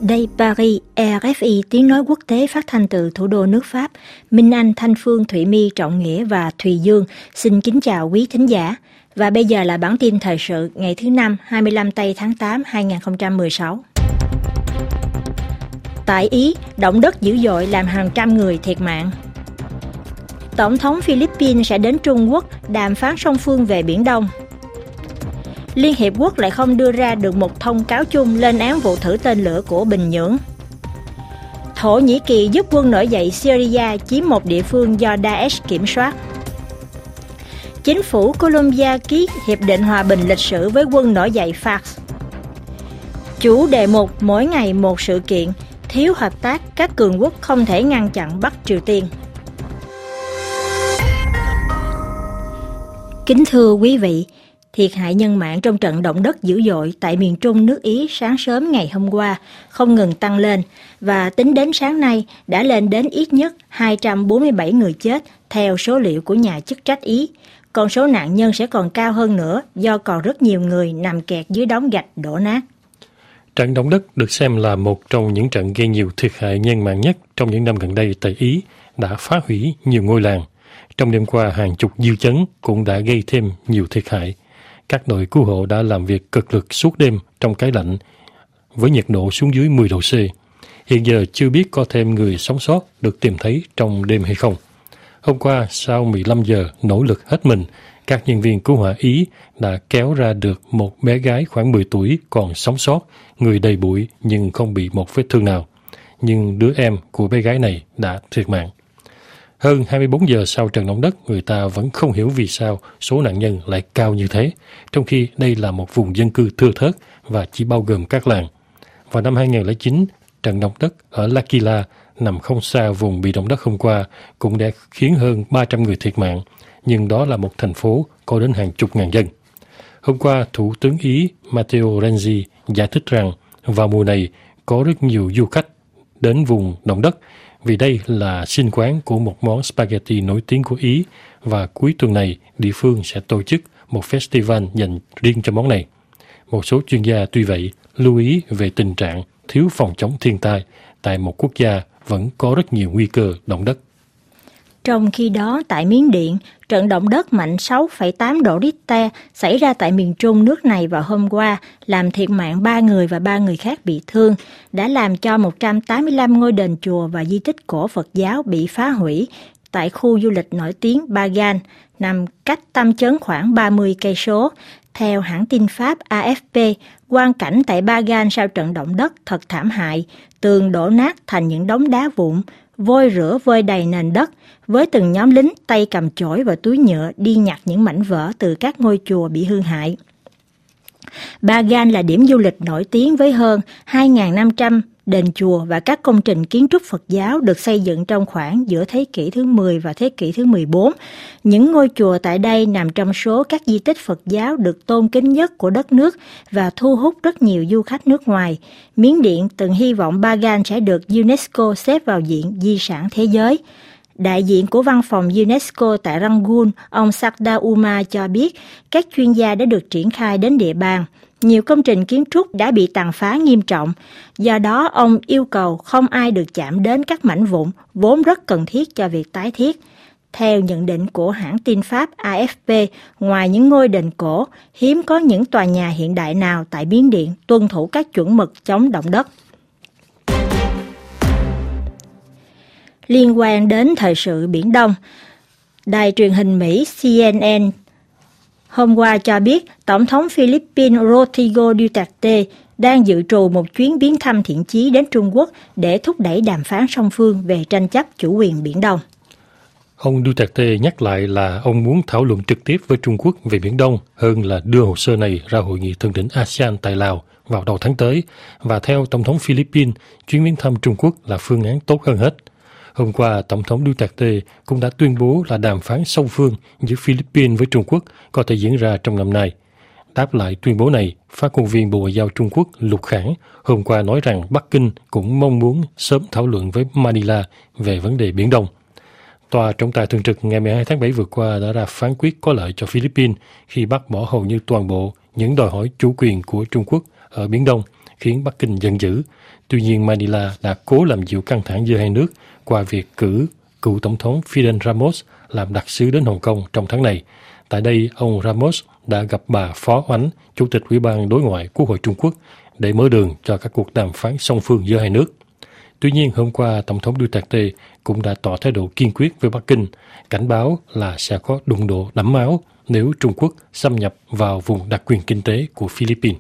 Đây Paris, RFI tiếng nói quốc tế phát thanh từ thủ đô nước Pháp. Minh Anh, Thanh Phương, Thụy My, Trọng Nghĩa và Thùy Dương xin kính chào quý thính giả. Và bây giờ là bản tin thời sự ngày thứ Năm 25 tây tháng 8 2016. Tại Ý, động đất dữ dội làm hàng trăm người thiệt mạng. Tổng thống Philippines sẽ đến Trung Quốc đàm phán song phương về Biển Đông. Liên Hiệp Quốc lại không đưa ra được một thông cáo chung lên án vụ thử tên lửa của Bình Nhưỡng. Thổ Nhĩ Kỳ giúp quân nổi dậy Syria chiếm một địa phương do Daesh kiểm soát. Chính phủ Colombia ký hiệp định hòa bình lịch sử với quân nổi dậy FARC. Chủ đề mục mỗi ngày một sự kiện, thiếu hợp tác các cường quốc không thể ngăn chặn Bắc Triều Tiên. Kính thưa quý vị, thiệt hại nhân mạng trong trận động đất dữ dội tại miền Trung nước Ý sáng sớm ngày hôm qua không ngừng tăng lên và tính đến sáng nay đã lên đến ít nhất 247 người chết theo số liệu của nhà chức trách Ý. Còn số nạn nhân sẽ còn cao hơn nữa do còn rất nhiều người nằm kẹt dưới đống gạch đổ nát. Trận động đất được xem là một trong những trận gây nhiều thiệt hại nhân mạng nhất trong những năm gần đây tại Ý, đã phá hủy nhiều ngôi làng. Trong đêm qua, hàng chục dư chấn cũng đã gây thêm nhiều thiệt hại. Các đội cứu hộ đã làm việc cực lực suốt đêm trong cái lạnh với nhiệt độ xuống dưới 10 độ C. Hiện giờ chưa biết có thêm người sống sót được tìm thấy trong đêm hay không. Hôm qua, sau 15 giờ nỗ lực hết mình, các nhân viên cứu hỏa Ý đã kéo ra được một bé gái khoảng 10 tuổi còn sống sót, người đầy bụi nhưng không bị một vết thương nào. Nhưng đứa em của bé gái này đã thiệt mạng. Hơn 24 giờ sau trận động đất, người ta vẫn không hiểu vì sao số nạn nhân lại cao như thế, trong khi đây là một vùng dân cư thưa thớt và chỉ bao gồm các làng. Vào năm 2009, trận động đất ở L'Aquila, nằm không xa vùng bị động đất hôm qua, cũng đã khiến hơn 300 người thiệt mạng, nhưng đó là một thành phố có đến hàng chục ngàn dân. Hôm qua, Thủ tướng Ý Matteo Renzi giải thích rằng vào mùa này có rất nhiều du khách đến vùng động đất, vì đây là sinh quán của một món spaghetti nổi tiếng của Ý và cuối tuần này địa phương sẽ tổ chức một festival dành riêng cho món này. Một số chuyên gia tuy vậy lưu ý về tình trạng thiếu phòng chống thiên tai tại một quốc gia vẫn có rất nhiều nguy cơ động đất. Trong khi đó, tại Miến Điện, trận động đất mạnh 6,8 độ Richter xảy ra tại miền Trung nước này vào hôm qua, làm thiệt mạng 3 người và 3 người khác bị thương, đã làm cho 185 ngôi đền chùa và di tích cổ Phật giáo bị phá hủy tại khu du lịch nổi tiếng Bagan, nằm cách tâm chấn khoảng 30 cây số. Theo hãng tin Pháp AFP, quang cảnh tại Bagan sau trận động đất thật thảm hại, tường đổ nát thành những đống đá vụn, vôi rửa vơi đầy nền đất, với từng nhóm lính tay cầm chổi và túi nhựa đi nhặt những mảnh vỡ từ các ngôi chùa bị hư hại. Bagan là điểm du lịch nổi tiếng với hơn 2.500 đền chùa và các công trình kiến trúc Phật giáo được xây dựng trong khoảng giữa thế kỷ thứ 10 và thế kỷ thứ 14. Những ngôi chùa tại đây nằm trong số các di tích Phật giáo được tôn kính nhất của đất nước và thu hút rất nhiều du khách nước ngoài. Miến Điện từng hy vọng Bagan sẽ được UNESCO xếp vào diện di sản thế giới. Đại diện của văn phòng UNESCO tại Rangoon, ông Sakda Umar cho biết các chuyên gia đã được triển khai đến địa bàn. Nhiều công trình kiến trúc đã bị tàn phá nghiêm trọng, do đó ông yêu cầu không ai được chạm đến các mảnh vụn vốn rất cần thiết cho việc tái thiết. Theo nhận định của hãng tin Pháp AFP, ngoài những ngôi đền cổ, hiếm có những tòa nhà hiện đại nào tại Miến Điện tuân thủ các chuẩn mực chống động đất. Liên quan đến thời sự Biển Đông, đài truyền hình Mỹ CNN hôm qua cho biết Tổng thống Philippines Rodrigo Duterte đang dự trù một chuyến viếng thăm thiện chí đến Trung Quốc để thúc đẩy đàm phán song phương về tranh chấp chủ quyền Biển Đông. Ông Duterte nhắc lại là ông muốn thảo luận trực tiếp với Trung Quốc về Biển Đông hơn là đưa hồ sơ này ra hội nghị thượng đỉnh ASEAN tại Lào vào đầu tháng tới, và theo Tổng thống Philippines, chuyến viếng thăm Trung Quốc là phương án tốt hơn hết. Hôm qua, Tổng thống Duterte cũng đã tuyên bố là đàm phán song phương giữa Philippines với Trung Quốc có thể diễn ra trong năm nay. Đáp lại tuyên bố này, phát ngôn viên Bộ Ngoại giao Trung Quốc Lục Khảng hôm qua nói rằng Bắc Kinh cũng mong muốn sớm thảo luận với Manila về vấn đề Biển Đông. Tòa trọng tài thường trực ngày 12 tháng 7 vừa qua đã ra phán quyết có lợi cho Philippines khi bác bỏ hầu như toàn bộ những đòi hỏi chủ quyền của Trung Quốc ở Biển Đông khiến Bắc Kinh giận dữ. Tuy nhiên, Manila đã cố làm dịu căng thẳng giữa hai nước qua việc cử cựu Tổng thống Fidel Ramos làm đặc sứ đến Hồng Kông trong tháng này. Tại đây, ông Ramos đã gặp bà Phó Oánh, Chủ tịch Ủy ban Đối ngoại Quốc hội Trung Quốc, để mở đường cho các cuộc đàm phán song phương giữa hai nước. Tuy nhiên, hôm qua, Tổng thống Duterte cũng đã tỏ thái độ kiên quyết với Bắc Kinh, cảnh báo là sẽ có đụng độ đẫm máu nếu Trung Quốc xâm nhập vào vùng đặc quyền kinh tế của Philippines.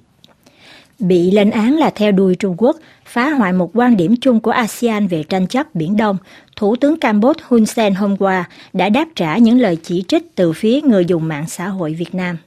Bị lên án là theo đuôi Trung Quốc, phá hoại một quan điểm chung của ASEAN về tranh chấp Biển Đông, Thủ tướng Campuchia Hun Sen hôm qua đã đáp trả những lời chỉ trích từ phía người dùng mạng xã hội Việt Nam.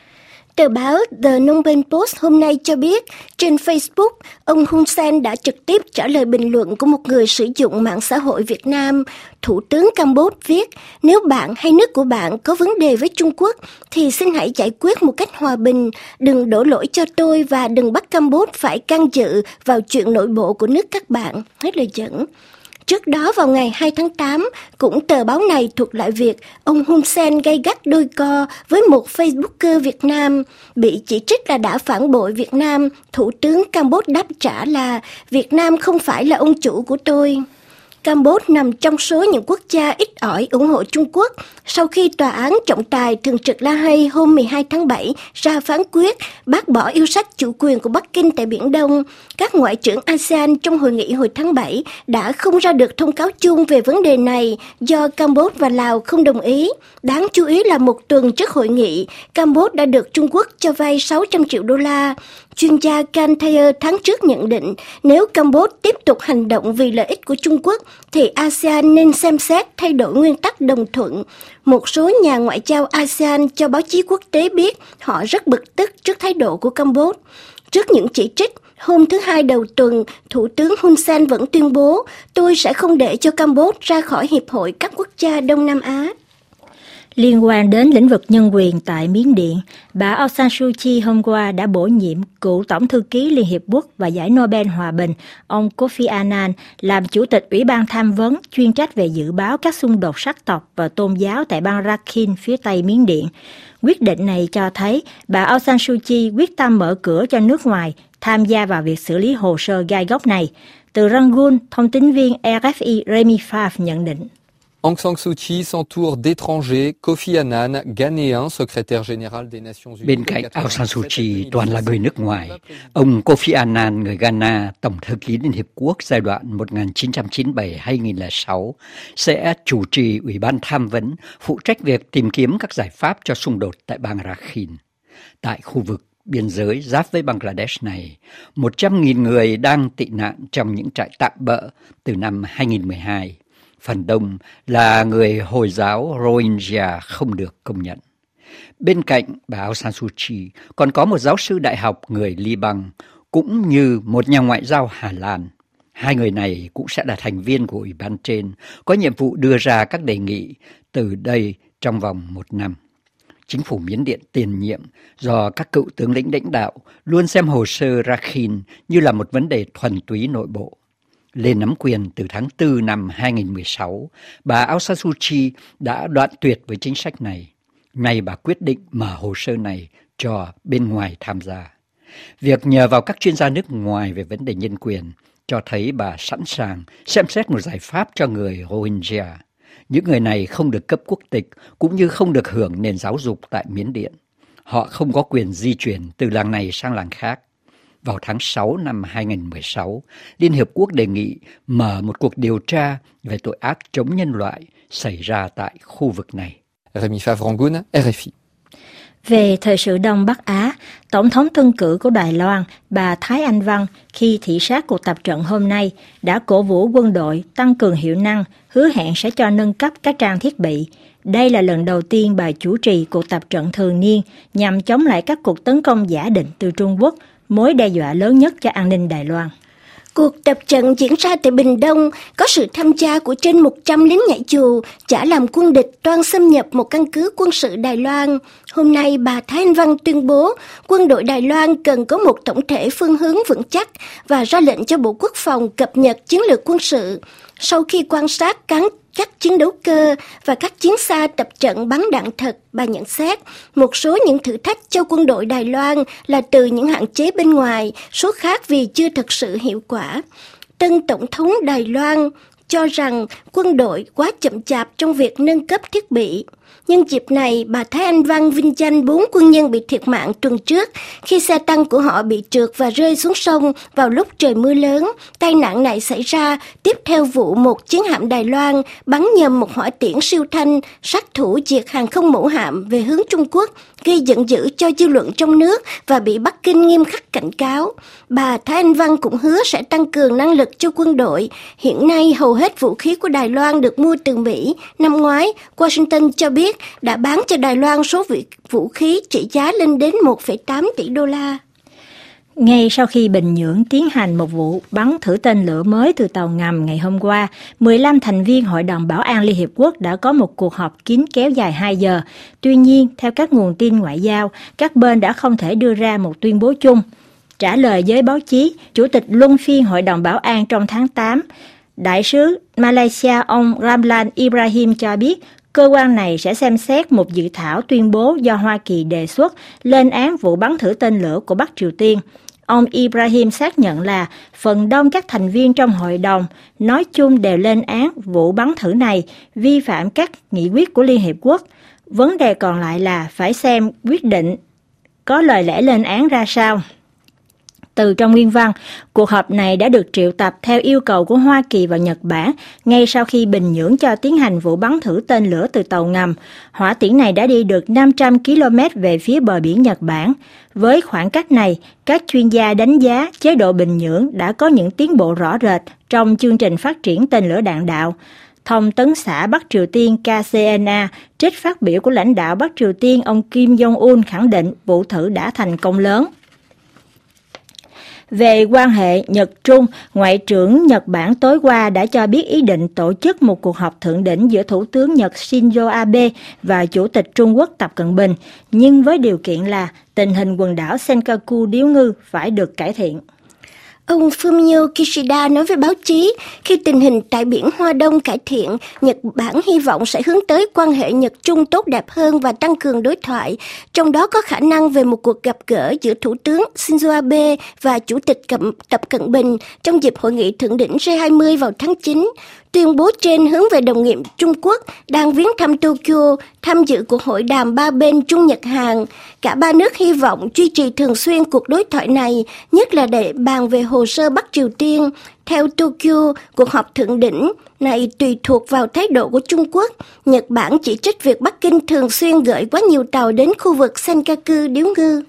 Tờ báo The Phnom Penh Post hôm nay cho biết, trên Facebook, ông Hun Sen đã trực tiếp trả lời bình luận của một người sử dụng mạng xã hội Việt Nam. Thủ tướng Campuchia viết, nếu bạn hay nước của bạn có vấn đề với Trung Quốc, thì xin hãy giải quyết một cách hòa bình, đừng đổ lỗi cho tôi và đừng bắt Campuchia phải can dự vào chuyện nội bộ của nước các bạn. Hết lời dẫn. Trước đó vào ngày 2 tháng 8, cũng tờ báo này thuật lại việc ông Hun Sen gay gắt đôi co với một Facebooker Việt Nam. Bị chỉ trích là đã phản bội Việt Nam, Thủ tướng Campuchia đáp trả là Việt Nam không phải là ông chủ của tôi. Campuchia nằm trong số những quốc gia ít ỏi ủng hộ Trung Quốc sau khi Tòa án Trọng tài Thường trực La Hay hôm 12 tháng 7 ra phán quyết bác bỏ yêu sách chủ quyền của Bắc Kinh tại Biển Đông. Các ngoại trưởng ASEAN trong hội nghị hồi tháng 7 đã không ra được thông cáo chung về vấn đề này do Campuchia và Lào không đồng ý. Đáng chú ý là một tuần trước hội nghị, Campuchia đã được Trung Quốc cho vay 600 triệu đô la. Chuyên gia Can Thayer tháng trước nhận định nếu Campuchia tiếp tục hành động vì lợi ích của Trung Quốc thì ASEAN nên xem xét thay đổi nguyên tắc đồng thuận. Một số nhà ngoại giao ASEAN cho báo chí quốc tế biết họ rất bực tức trước thái độ của Campuchia. Trước những chỉ trích, hôm thứ Hai đầu tuần, Thủ tướng Hun Sen vẫn tuyên bố tôi sẽ không để cho Campuchia ra khỏi Hiệp hội các quốc gia Đông Nam Á. Liên quan đến lĩnh vực nhân quyền tại Miến Điện, bà Aung San Suu Kyi hôm qua đã bổ nhiệm cựu Tổng thư ký Liên Hiệp Quốc và Giải Nobel Hòa bình, ông Kofi Annan, làm Chủ tịch Ủy ban tham vấn chuyên trách về dự báo các xung đột sắc tộc và tôn giáo tại bang Rakhine phía Tây Miến Điện. Quyết định này cho thấy bà Aung San Suu Kyi quyết tâm mở cửa cho nước ngoài tham gia vào việc xử lý hồ sơ gai góc này. Từ Rangoon, thông tín viên RFI Remy Favre nhận định. Aung San Suu Kyi s'entoure d'étrangers, Kofi Annan, Ghanéen, secrétaire général des Nations Unies. Bên cạnh Aung San Suu Kyi toàn là người nước ngoài. Ông Kofi Annan, người Ghana, Tổng thư ký Liên Hiệp Quốc giai đoạn 1997-2006, sẽ chủ trì Ủy ban tham vấn, phụ trách việc tìm kiếm các giải pháp cho xung đột tại bang Rakhine. Tại khu vực biên giới giáp với Bangladesh này, 100.000 người đang tị nạn trong những trại tạm bợ từ năm 2012. Phần đông là người Hồi giáo Rohingya không được công nhận. Bên cạnh bà Aung San Suu Kyi còn có một giáo sư đại học người Liban cũng như một nhà ngoại giao Hà Lan. Hai người này cũng sẽ là thành viên của Ủy ban trên, có nhiệm vụ đưa ra các đề nghị từ đây trong vòng 1 năm. Chính phủ Miến Điện tiền nhiệm do các cựu tướng lĩnh lãnh đạo luôn xem hồ sơ Rakhine như là một vấn đề thuần túy nội bộ. Lên nắm quyền từ tháng 4 năm 2016, bà Aung San Suu Kyi đã đoạn tuyệt với chính sách này. Nay bà quyết định mở hồ sơ này cho bên ngoài tham gia. Việc nhờ vào các chuyên gia nước ngoài về vấn đề nhân quyền cho thấy bà sẵn sàng xem xét một giải pháp cho người Rohingya. Những người này không được cấp quốc tịch cũng như không được hưởng nền giáo dục tại Miến Điện. Họ không có quyền di chuyển từ làng này sang làng khác. Vào tháng 6 năm 2016, Liên Hiệp Quốc đề nghị mở một cuộc điều tra về tội ác chống nhân loại xảy ra tại khu vực này. Remy Favre, Rangoon, RFI. Về thời sự Đông Bắc Á, Tổng thống tân cử của Đài Loan, bà Thái Anh Văn, khi thị sát cuộc tập trận hôm nay, đã cổ vũ quân đội tăng cường hiệu năng, hứa hẹn sẽ cho nâng cấp các trang thiết bị. Đây là lần đầu tiên bà chủ trì cuộc tập trận thường niên nhằm chống lại các cuộc tấn công giả định từ Trung Quốc, mối đe dọa lớn nhất cho an ninh Đài Loan. Cuộc tập trận diễn ra tại Bình Đông có sự tham gia của trên 100 lính nhảy dù, chả làm quân địch toan xâm nhập một căn cứ quân sự Đài Loan. Hôm nay, bà Thái Anh Văn tuyên bố quân đội Đài Loan cần có một tổng thể phương hướng vững chắc và ra lệnh cho Bộ Quốc phòng cập nhật chiến lược quân sự. Sau khi quan sát các chiến đấu cơ và các chiến xa tập trận bắn đạn thật. Bà nhận xét, một số những thử thách cho quân đội Đài Loan là từ những hạn chế bên ngoài, số khác vì chưa thực sự hiệu quả. Tân Tổng thống Đài Loan cho rằng quân đội quá chậm chạp trong việc nâng cấp thiết bị. Nhân dịp này, bà Thái Anh Văn vinh danh 4 quân nhân bị thiệt mạng tuần trước khi xe tăng của họ bị trượt và rơi xuống sông vào lúc trời mưa lớn. Tai nạn này xảy ra tiếp theo vụ một chiến hạm Đài Loan bắn nhầm một hỏa tiễn siêu thanh sát thủ diệt hàng không mẫu hạm về hướng Trung Quốc, gây giận dữ cho dư luận trong nước và bị Bắc Kinh nghiêm khắc cảnh cáo. Bà Thái Anh Văn cũng hứa sẽ tăng cường năng lực cho quân đội. Hiện nay, hầu hết vũ khí của Đài Loan được mua từ Mỹ. Năm ngoái, Washington cho biết đã bán cho Đài Loan số vũ khí trị giá lên đến 1,8 tỷ đô la. Ngay sau khi Bình Nhưỡng tiến hành một vụ bắn thử tên lửa mới từ tàu ngầm ngày hôm qua, 15 thành viên Hội đồng Bảo an Liên Hiệp Quốc đã có một cuộc họp kín kéo dài 2 giờ. Tuy nhiên, theo các nguồn tin ngoại giao, các bên đã không thể đưa ra một tuyên bố chung. Trả lời với báo chí, Chủ tịch luân phiên Hội đồng Bảo an trong tháng 8, Đại sứ Malaysia ông Ramlan Ibrahim cho biết, cơ quan này sẽ xem xét một dự thảo tuyên bố do Hoa Kỳ đề xuất lên án vụ bắn thử tên lửa của Bắc Triều Tiên. Ông Ibrahim xác nhận là phần đông các thành viên trong hội đồng nói chung đều lên án vụ bắn thử này, vi phạm các nghị quyết của Liên Hiệp Quốc. Vấn đề còn lại là phải xem quyết định có lời lẽ lên án ra sao. Từ trong nguyên văn, cuộc họp này đã được triệu tập theo yêu cầu của Hoa Kỳ và Nhật Bản ngay sau khi Bình Nhưỡng cho tiến hành vụ bắn thử tên lửa từ tàu ngầm. Hỏa tiễn này đã đi được 500 km về phía bờ biển Nhật Bản. Với khoảng cách này, các chuyên gia đánh giá chế độ Bình Nhưỡng đã có những tiến bộ rõ rệt trong chương trình phát triển tên lửa đạn đạo. Thông tấn xã Bắc Triều Tiên KCNA trích phát biểu của lãnh đạo Bắc Triều Tiên ông Kim Jong-un khẳng định vụ thử đã thành công lớn. Về quan hệ Nhật-Trung, Ngoại trưởng Nhật Bản tối qua đã cho biết ý định tổ chức một cuộc họp thượng đỉnh giữa Thủ tướng Nhật Shinzo Abe và Chủ tịch Trung Quốc Tập Cận Bình, nhưng với điều kiện là tình hình quần đảo Senkaku điếu ngư phải được cải thiện. Ông Fumio Kishida nói với báo chí, khi tình hình tại biển Hoa Đông cải thiện, Nhật Bản hy vọng sẽ hướng tới quan hệ Nhật-Trung tốt đẹp hơn và tăng cường đối thoại, trong đó có khả năng về một cuộc gặp gỡ giữa Thủ tướng Shinzo Abe và Chủ tịch Tập Cận Bình trong dịp hội nghị thượng đỉnh G20 vào tháng 9. Tuyên bố trên hướng về đồng nghiệp Trung Quốc đang viếng thăm Tokyo, tham dự cuộc hội đàm ba bên Trung Nhật Hàn. Cả ba nước hy vọng duy trì thường xuyên cuộc đối thoại này, nhất là để bàn về hồ sơ Bắc Triều Tiên. Theo Tokyo, cuộc họp thượng đỉnh này tùy thuộc vào thái độ của Trung Quốc. Nhật Bản chỉ trích việc Bắc Kinh thường xuyên gửi quá nhiều tàu đến khu vực Senkaku điếu ngư.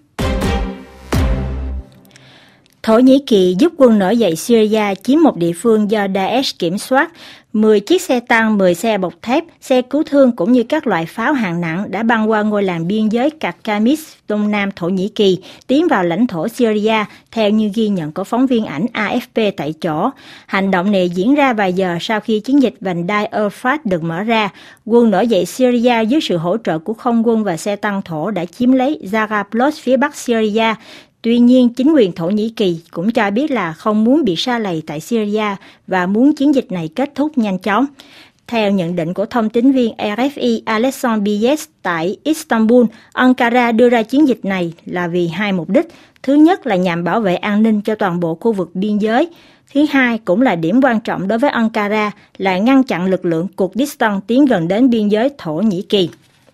Thổ Nhĩ Kỳ giúp quân nổi dậy Syria chiếm một địa phương do Daesh kiểm soát. 10 chiếc xe tăng, 10 xe bọc thép, xe cứu thương cũng như các loại pháo hạng nặng đã băng qua ngôi làng biên giới Karkamis, đông nam Thổ Nhĩ Kỳ, tiến vào lãnh thổ Syria, theo như ghi nhận của phóng viên ảnh AFP tại chỗ. Hành động này diễn ra vài giờ sau khi chiến dịch vành đai Euphrates được mở ra. Quân nổi dậy Syria dưới sự hỗ trợ của không quân và xe tăng thổ đã chiếm lấy Jarablus phía bắc Syria. Tuy nhiên, chính quyền Thổ Nhĩ Kỳ cũng cho biết là không muốn bị sa lầy tại Syria và muốn chiến dịch này kết thúc nhanh chóng. Theo nhận định của thông tín viên RFI Alexandre Bies tại Istanbul, Ankara đưa ra chiến dịch này là vì hai mục đích. Thứ nhất là nhằm bảo vệ an ninh cho toàn bộ khu vực biên giới. Thứ hai cũng là điểm quan trọng đối với Ankara là ngăn chặn lực lượng Kurdistan tiến gần đến biên giới Thổ Nhĩ Kỳ.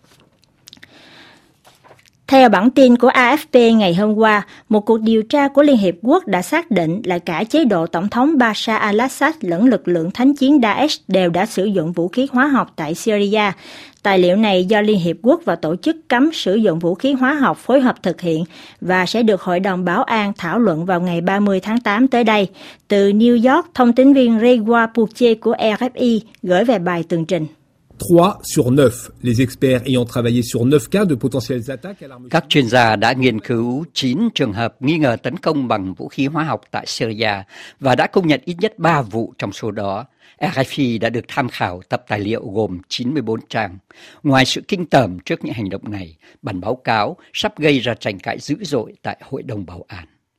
Theo bản tin của AFP ngày hôm qua, một cuộc điều tra của Liên Hiệp Quốc đã xác định là cả chế độ Tổng thống Bashar al-Assad lẫn lực lượng thánh chiến Daesh đều đã sử dụng vũ khí hóa học tại Syria. Tài liệu này do Liên Hiệp Quốc và Tổ chức cấm sử dụng vũ khí hóa học phối hợp thực hiện và sẽ được Hội đồng Bảo an thảo luận vào ngày 30 tháng 8 tới đây. Từ New York, thông tín viên Rewa Puche của RFI gửi về bài tường trình. 3 sur 9, les experts ayant travaillé sur 9 cas de potentielles attaques à l'arme. Các chuyên gia đã nghiên cứu 9 trường hợp nghi ngờ tấn công bằng vũ khí hóa học tại Syria và đã công nhận ít nhất 3 vụ trong số đó. RFI đã được tham khảo tập tài liệu gồm 94 trang. Ngoài sự kinh tởm trước những hành động này, bản báo cáo sắp gây ra tranh cãi dữ dội tại Hội đồng Bảo an.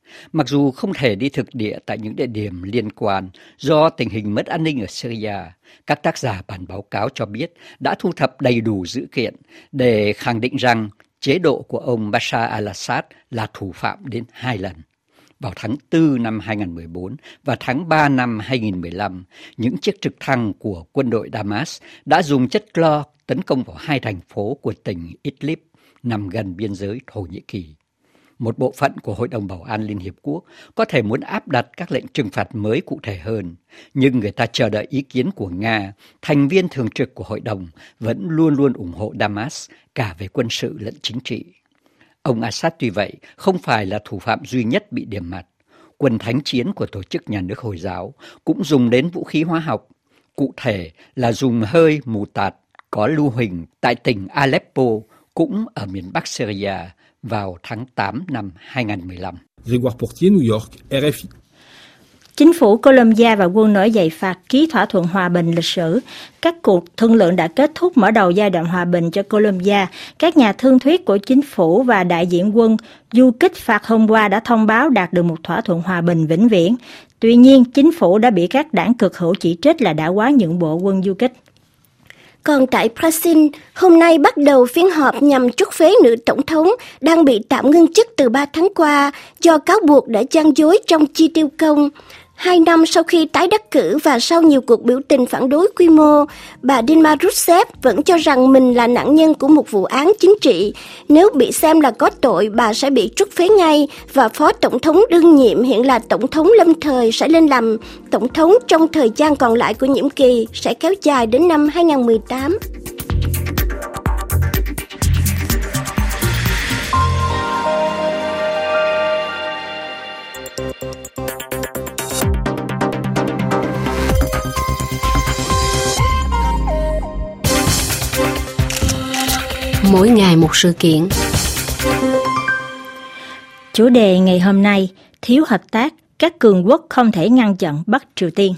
Mặc dù không thể đi thực địa tại những địa điểm liên quan do tình hình mất an ninh ở Syria, các tác giả bản báo cáo cho biết đã thu thập đầy đủ dữ kiện để khẳng định rằng chế độ của ông Bashar al-Assad là thủ phạm đến 2 lần. Vào tháng 4 năm 2014 và tháng 3 năm 2015, những chiếc trực thăng của quân đội Damas đã dùng chất clo tấn công vào 2 thành phố của tỉnh Idlib nằm gần biên giới Thổ Nhĩ Kỳ. Một bộ phận của Hội đồng Bảo an Liên Hiệp Quốc có thể muốn áp đặt các lệnh trừng phạt mới cụ thể hơn, nhưng người ta chờ đợi ý kiến của Nga, thành viên thường trực của Hội đồng, vẫn luôn luôn ủng hộ Damas cả về quân sự lẫn chính trị. Ông Assad tuy vậy không phải là thủ phạm duy nhất bị điểm mặt. Quân thánh chiến của Tổ chức Nhà nước Hồi giáo cũng dùng đến vũ khí hóa học, cụ thể là dùng hơi mù tạt có lưu huỳnh tại tỉnh Aleppo, cũng ở miền Bắc Syria, vào tháng 8 năm 2015. Grégoire Portier, New York, RFI. Chính phủ Colombia và quân nổi dậy phạt ký thỏa thuận hòa bình lịch sử. Các cuộc thương lượng đã kết thúc mở đầu giai đoạn hòa bình cho Colombia. Các nhà thương thuyết của chính phủ và đại diện quân du kích phạt hôm qua đã thông báo đạt được một thỏa thuận hòa bình vĩnh viễn. Tuy nhiên, chính phủ đã bị các đảng cực hữu chỉ trích là đã quá nhượng bộ quân du kích. Còn tại Brazil, hôm nay bắt đầu phiên họp nhằm trút phế nữ tổng thống đang bị tạm ngưng chức từ 3 tháng qua do cáo buộc đã gian dối trong chi tiêu công. 2 năm sau khi tái đắc cử và sau nhiều cuộc biểu tình phản đối quy mô, bà Dilma Rousseff vẫn cho rằng mình là nạn nhân của một vụ án chính trị. Nếu bị xem là có tội, bà sẽ bị trút phế ngay và phó tổng thống đương nhiệm hiện là tổng thống lâm thời sẽ lên làm tổng thống trong thời gian còn lại của nhiệm kỳ sẽ kéo dài đến năm 2018. Mỗi ngày một sự kiện. Chủ đề ngày hôm nay: thiếu hợp tác, các cường quốc không thể ngăn chặn Bắc Triều Tiên.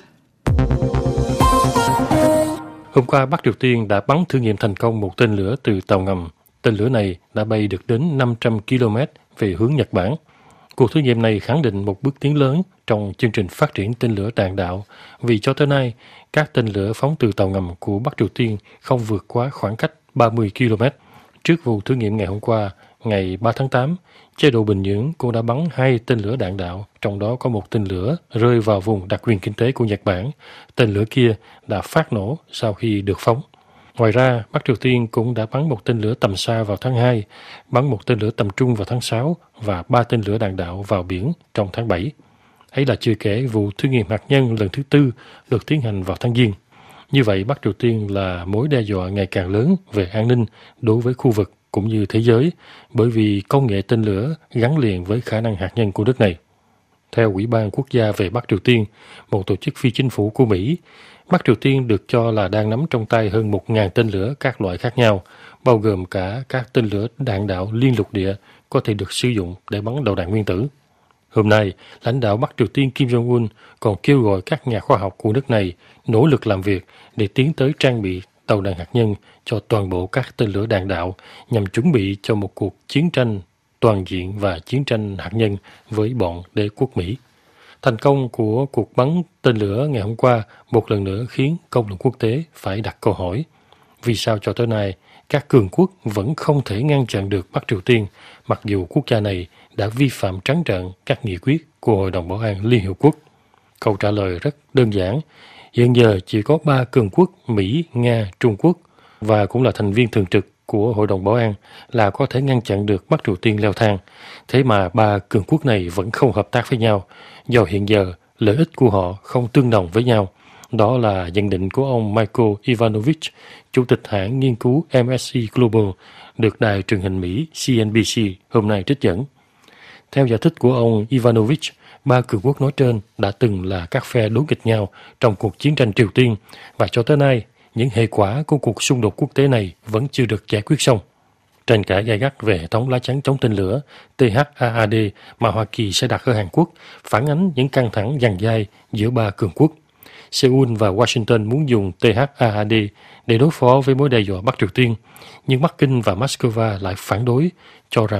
Hôm qua, Bắc Triều Tiên đã bắn thử nghiệm thành công một tên lửa từ tàu ngầm. Tên lửa này đã bay được đến 500 km về hướng Nhật Bản. Cuộc thử nghiệm này khẳng định một bước tiến lớn trong chương trình phát triển tên lửa đạn đạo, vì cho tới nay, các tên lửa phóng từ tàu ngầm của Bắc Triều Tiên không vượt quá khoảng cách 30 km. Trước vụ thử nghiệm ngày hôm qua, ngày 3 tháng 8, chế độ Bình Nhưỡng cũng đã bắn 2 tên lửa đạn đạo, trong đó có một tên lửa rơi vào vùng đặc quyền kinh tế của Nhật Bản. Tên lửa kia đã phát nổ sau khi được phóng. Ngoài ra, Bắc Triều Tiên cũng đã bắn một tên lửa tầm xa vào tháng 2, bắn một tên lửa tầm trung vào tháng 6 và 3 tên lửa đạn đạo vào biển trong tháng 7. Ấy là chưa kể vụ thử nghiệm hạt nhân lần thứ 4 được tiến hành vào tháng Giêng. Như vậy, Bắc Triều Tiên là mối đe dọa ngày càng lớn về an ninh đối với khu vực cũng như thế giới, bởi vì công nghệ tên lửa gắn liền với khả năng hạt nhân của nước này. Theo Ủy ban Quốc gia về Bắc Triều Tiên, một tổ chức phi chính phủ của Mỹ, Bắc Triều Tiên được cho là đang nắm trong tay hơn 1.000 tên lửa các loại khác nhau, bao gồm cả các tên lửa đạn đạo liên lục địa có thể được sử dụng để bắn đầu đạn nguyên tử. Hôm nay, lãnh đạo Bắc Triều Tiên Kim Jong-un còn kêu gọi các nhà khoa học của nước này nỗ lực làm việc để tiến tới trang bị tàu đạn hạt nhân cho toàn bộ các tên lửa đạn đạo nhằm chuẩn bị cho một cuộc chiến tranh toàn diện và chiến tranh hạt nhân với bọn đế quốc Mỹ. Thành công của cuộc bắn tên lửa ngày hôm qua một lần nữa khiến công luận quốc tế phải đặt câu hỏi: vì sao cho tới nay các cường quốc vẫn không thể ngăn chặn được Bắc Triều Tiên, mặc dù quốc gia này đã vi phạm trắng trợn các nghị quyết của Hội đồng Bảo an Liên Hiệp Quốc? Câu trả lời rất đơn giản. Hiện giờ chỉ có 3 cường quốc Mỹ, Nga, Trung Quốc và cũng là thành viên thường trực của Hội đồng Bảo an là có thể ngăn chặn được Bắc Triều Tiên leo thang. Thế mà 3 cường quốc này vẫn không hợp tác với nhau, do hiện giờ lợi ích của họ không tương đồng với nhau. Đó là nhận định của ông Michael Ivanovich, chủ tịch hãng nghiên cứu MSC Global, được đài truyền hình Mỹ CNBC hôm nay trích dẫn. Theo giải thích của ông Ivanovich, 3 cường quốc nói trên đã từng là các phe đối nghịch nhau trong cuộc chiến tranh Triều Tiên, và cho tới nay, những hệ quả của cuộc xung đột quốc tế này vẫn chưa được giải quyết xong. Tranh cãi gay gắt về hệ thống lá chắn chống tên lửa THAAD mà Hoa Kỳ sẽ đặt ở Hàn Quốc phản ánh những căng thẳng giằng giai giữa 3 cường quốc. Seoul và Washington muốn dùng THAAD để đối phó với mối đe dọa Bắc Triều Tiên, nhưng Bắc Kinh và Moscow lại phản đối, cho rằng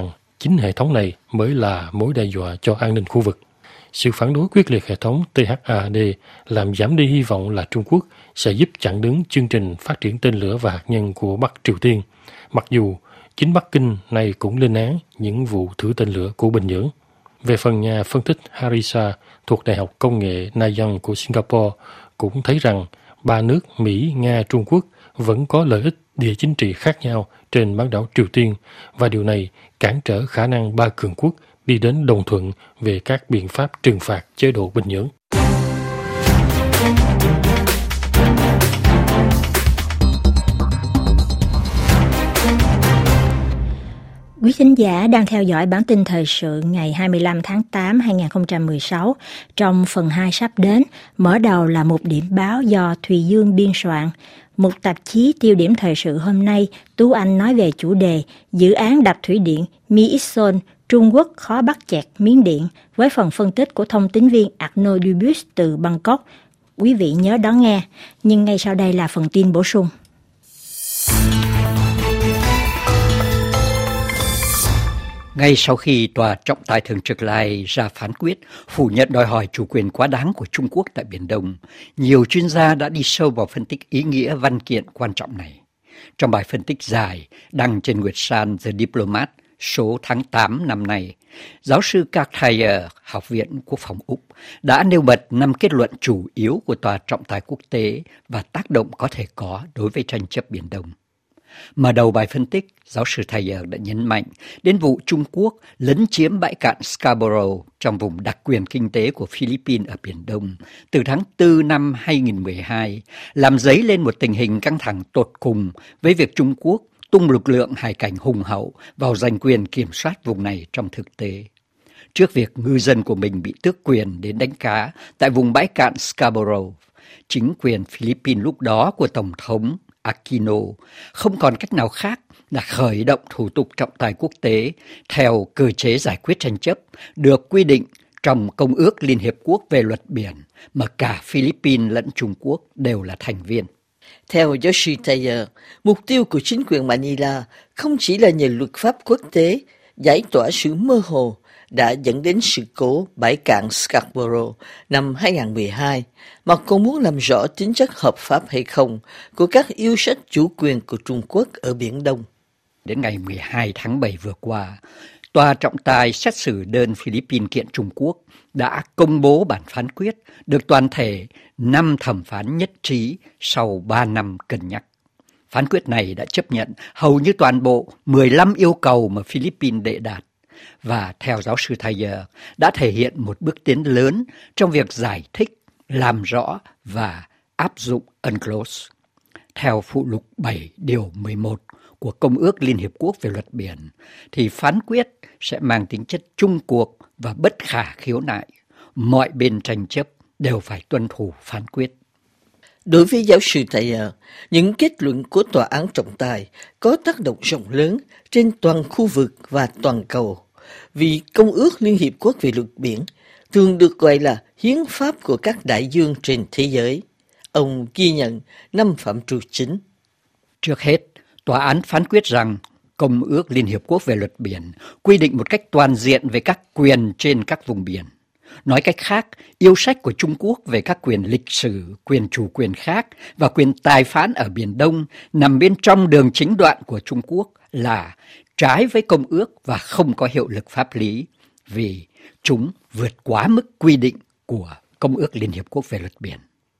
chính hệ thống này mới là mối đe dọa cho an ninh khu vực. Sự phản đối quyết liệt hệ thống THAAD làm giảm đi hy vọng là Trung Quốc sẽ giúp chặn đứng chương trình phát triển tên lửa và hạt nhân của Bắc Triều Tiên, mặc dù chính Bắc Kinh này cũng lên án những vụ thử tên lửa của Bình Nhưỡng. Về phần nhà phân tích Harisa thuộc Đại học Công nghệ Nanyang của Singapore cũng thấy rằng ba nước Mỹ, Nga, Trung Quốc vẫn có lợi ích địa chính trị khác nhau trên bán đảo Triều Tiên và điều này cản trở khả năng ba cường quốc đi đến đồng thuận về các biện pháp trừng phạt chế độ Bình Nhưỡng. Quý thính giả đang theo dõi bản tin thời sự ngày 25 tháng 8 2016. Trong phần 2 sắp đến, mở đầu là một điểm báo do Thùy Dương biên soạn. Một tạp chí tiêu điểm thời sự hôm nay, Tú Anh nói về chủ đề dự án đập thủy điện Mi Ít Son, Trung Quốc khó bắt chẹt Miến Điện, với phần phân tích của thông tín viên Arnaud Dubus từ Bangkok. Quý vị nhớ đón nghe, nhưng ngay sau đây là phần tin bổ sung. Ngay sau khi Tòa trọng tài thường trực Lai ra phán quyết phủ nhận đòi hỏi chủ quyền quá đáng của Trung Quốc tại Biển Đông, nhiều chuyên gia đã đi sâu vào phân tích ý nghĩa văn kiện quan trọng này. Trong bài phân tích dài đăng trên Nguyệt San The Diplomat số tháng 8 năm nay, giáo sư Carl Thayer, Học viện Quốc phòng Úc, đã nêu bật 5 kết luận chủ yếu của Tòa trọng tài quốc tế và tác động có thể có đối với tranh chấp Biển Đông. Mở đầu bài phân tích, giáo sư Thayer đã nhấn mạnh đến vụ Trung Quốc lấn chiếm bãi cạn Scarborough trong vùng đặc quyền kinh tế của Philippines ở Biển Đông từ tháng 4 năm 2012, làm dấy lên một tình hình căng thẳng tột cùng với việc Trung Quốc tung lực lượng hải cảnh hùng hậu vào giành quyền kiểm soát vùng này trong thực tế. Trước việc ngư dân của mình bị tước quyền đến đánh cá tại vùng bãi cạn Scarborough, chính quyền Philippines lúc đó của Tổng thống Aquino không còn cách nào khác là khởi động thủ tục trọng tài quốc tế theo cơ chế giải quyết tranh chấp được quy định trong Công ước Liên Hiệp Quốc về luật biển mà cả Philippines lẫn Trung Quốc đều là thành viên. Theo giáo sư Thayer, mục tiêu của chính quyền Manila không chỉ là nhờ luật pháp quốc tế giải tỏa sự mơ hồ đã dẫn đến sự cố bãi cạn Scarborough năm 2012, mà còn muốn làm rõ tính chất hợp pháp hay không của các yêu sách chủ quyền của Trung Quốc ở Biển Đông. Đến ngày 12 tháng 7 vừa qua, Tòa trọng tài xét xử đơn Philippines kiện Trung Quốc đã công bố bản phán quyết được toàn thể 5 thẩm phán nhất trí sau 3 năm cân nhắc. Phán quyết này đã chấp nhận hầu như toàn bộ 15 yêu cầu mà Philippines đệ đạt, và theo giáo sư Thayer đã thể hiện một bước tiến lớn trong việc giải thích, làm rõ và áp dụng UNCLOS. Theo phụ lục 7 điều 11 của Công ước Liên Hiệp Quốc về luật biển, thì phán quyết sẽ mang tính chất chung cuộc và bất khả khiếu nại. Mọi bên tranh chấp đều phải tuân thủ phán quyết. Đối với giáo sư Thayer, những kết luận của tòa án trọng tài có tác động rộng lớn trên toàn khu vực và toàn cầu, vì Công ước Liên Hiệp Quốc về luật biển thường được gọi là hiến pháp của các đại dương trên thế giới. Ông ghi nhận 5 phạm trù chính. Trước hết, tòa án phán quyết rằng Công ước Liên Hiệp Quốc về luật biển quy định một cách toàn diện về các quyền trên các vùng biển. Nói cách khác, yêu sách của Trung Quốc về các quyền lịch sử, quyền chủ quyền khác và quyền tài phán ở Biển Đông nằm bên trong đường chính đoạn của Trung Quốc là trái với công ước và không có hiệu lực pháp lý, vì chúng vượt quá mức quy định của Công ước Liên Hiệp Quốc về luật biển.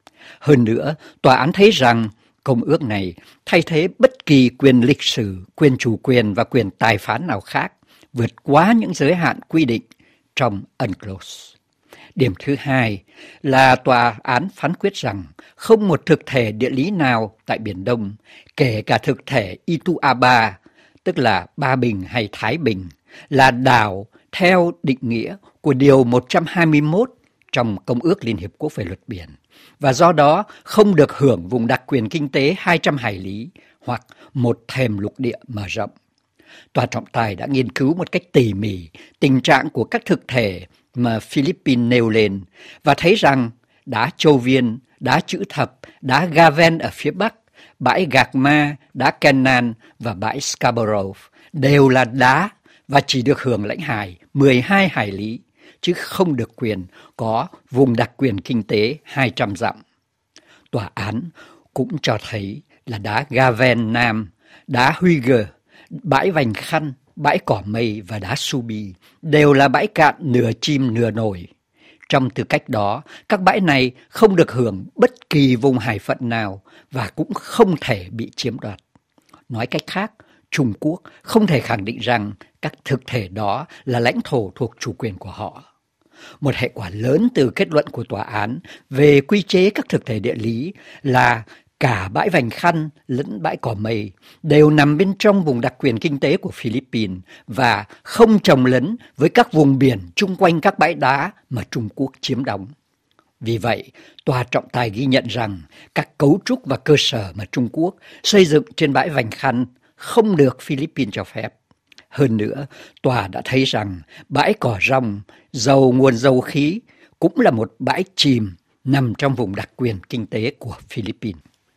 Hơn nữa, tòa án thấy rằng công ước này thay thế bất kỳ quyền lịch sử, quyền chủ quyền và quyền tài phán nào khác, vượt quá những giới hạn quy định trong UNCLOS. Điểm thứ hai là tòa án phán quyết rằng không một thực thể địa lý nào tại Biển Đông, kể cả thực thể Ituaba, tức là Ba Bình hay Thái Bình, là đảo theo định nghĩa của Điều 121 trong Công ước Liên Hiệp Quốc về luật biển, và do đó không được hưởng vùng đặc quyền kinh tế 200 hải lý hoặc một thềm lục địa mở rộng. Tòa trọng tài đã nghiên cứu một cách tỉ mỉ tình trạng của các thực thể mà Philippines nêu lên và thấy rằng đá Châu Viên, đá Chữ Thập, đá Gaven ở phía Bắc, bãi Gạc Ma, đá Canaan và bãi Scarborough đều là đá và chỉ được hưởng lãnh hải 12 hải lý, chứ không được quyền có vùng đặc quyền kinh tế 200 dặm. Tòa án cũng cho thấy là đá Gaven Nam, đá Huyger, bãi Vành Khăn, bãi Cỏ Mây và đá Subi đều là bãi cạn nửa chim nửa nổi. Trong tư cách đó, các bãi này không được hưởng bất kỳ vùng hải phận nào và cũng không thể bị chiếm đoạt. Nói cách khác, Trung Quốc không thể khẳng định rằng các thực thể đó là lãnh thổ thuộc chủ quyền của họ. Một hệ quả lớn từ kết luận của tòa án về quy chế các thực thể địa lý là cả bãi Vành Khăn lẫn bãi Cỏ Mây đều nằm bên trong vùng đặc quyền kinh tế của Philippines và không chồng lấn với các vùng biển chung quanh các bãi đá mà Trung Quốc chiếm đóng. Vì vậy, tòa trọng tài ghi nhận rằng các cấu trúc và cơ sở mà Trung Quốc xây dựng trên bãi Vành Khăn không được Philippines cho phép. Hơn nữa, tòa đã thấy rằng bãi Cỏ Rong, giàu nguồn dầu khí, cũng là một bãi chìm nằm trong vùng đặc quyền kinh tế của Philippines.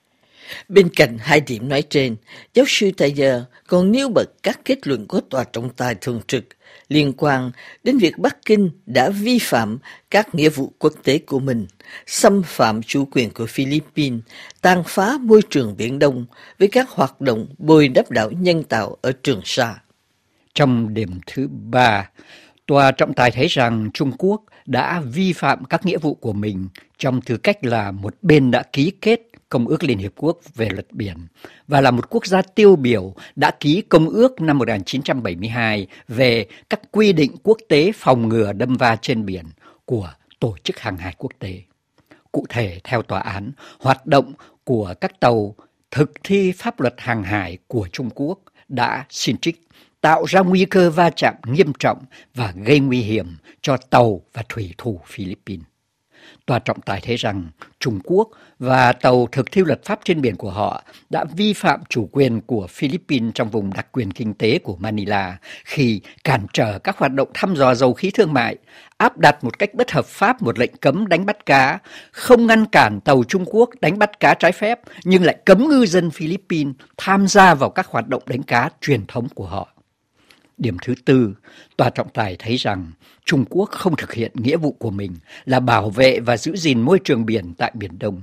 Bên cạnh hai điểm nói trên, giáo sư Taylor còn nêu bật các kết luận của tòa trọng tài thường trực liên quan đến việc Bắc Kinh đã vi phạm các nghĩa vụ quốc tế của mình, xâm phạm chủ quyền của Philippines, tàn phá môi trường Biển Đông với các hoạt động bồi đắp đảo nhân tạo ở Trường Sa. Trong điểm thứ 3, tòa trọng tài thấy rằng Trung Quốc đã vi phạm các nghĩa vụ của mình trong tư cách là một bên đã ký kết Công ước Liên Hiệp Quốc về luật biển và là một quốc gia tiêu biểu đã ký Công ước năm 1972 về các quy định quốc tế phòng ngừa đâm va trên biển của Tổ chức Hàng hải Quốc tế. Cụ thể, theo tòa án, hoạt động của các tàu thực thi pháp luật hàng hải của Trung Quốc đã xin trích tạo ra nguy cơ va chạm nghiêm trọng và gây nguy hiểm cho tàu và thủy thủ Philippines. Tòa trọng tài thấy rằng Trung Quốc và tàu thực thi luật pháp trên biển của họ đã vi phạm chủ quyền của Philippines trong vùng đặc quyền kinh tế của Manila khi cản trở các hoạt động thăm dò dầu khí thương mại, áp đặt một cách bất hợp pháp một lệnh cấm đánh bắt cá, không ngăn cản tàu Trung Quốc đánh bắt cá trái phép nhưng lại cấm ngư dân Philippines tham gia vào các hoạt động đánh cá truyền thống của họ. Điểm thứ 4, tòa trọng tài thấy rằng Trung Quốc không thực hiện nghĩa vụ của mình là bảo vệ và giữ gìn môi trường biển tại Biển Đông.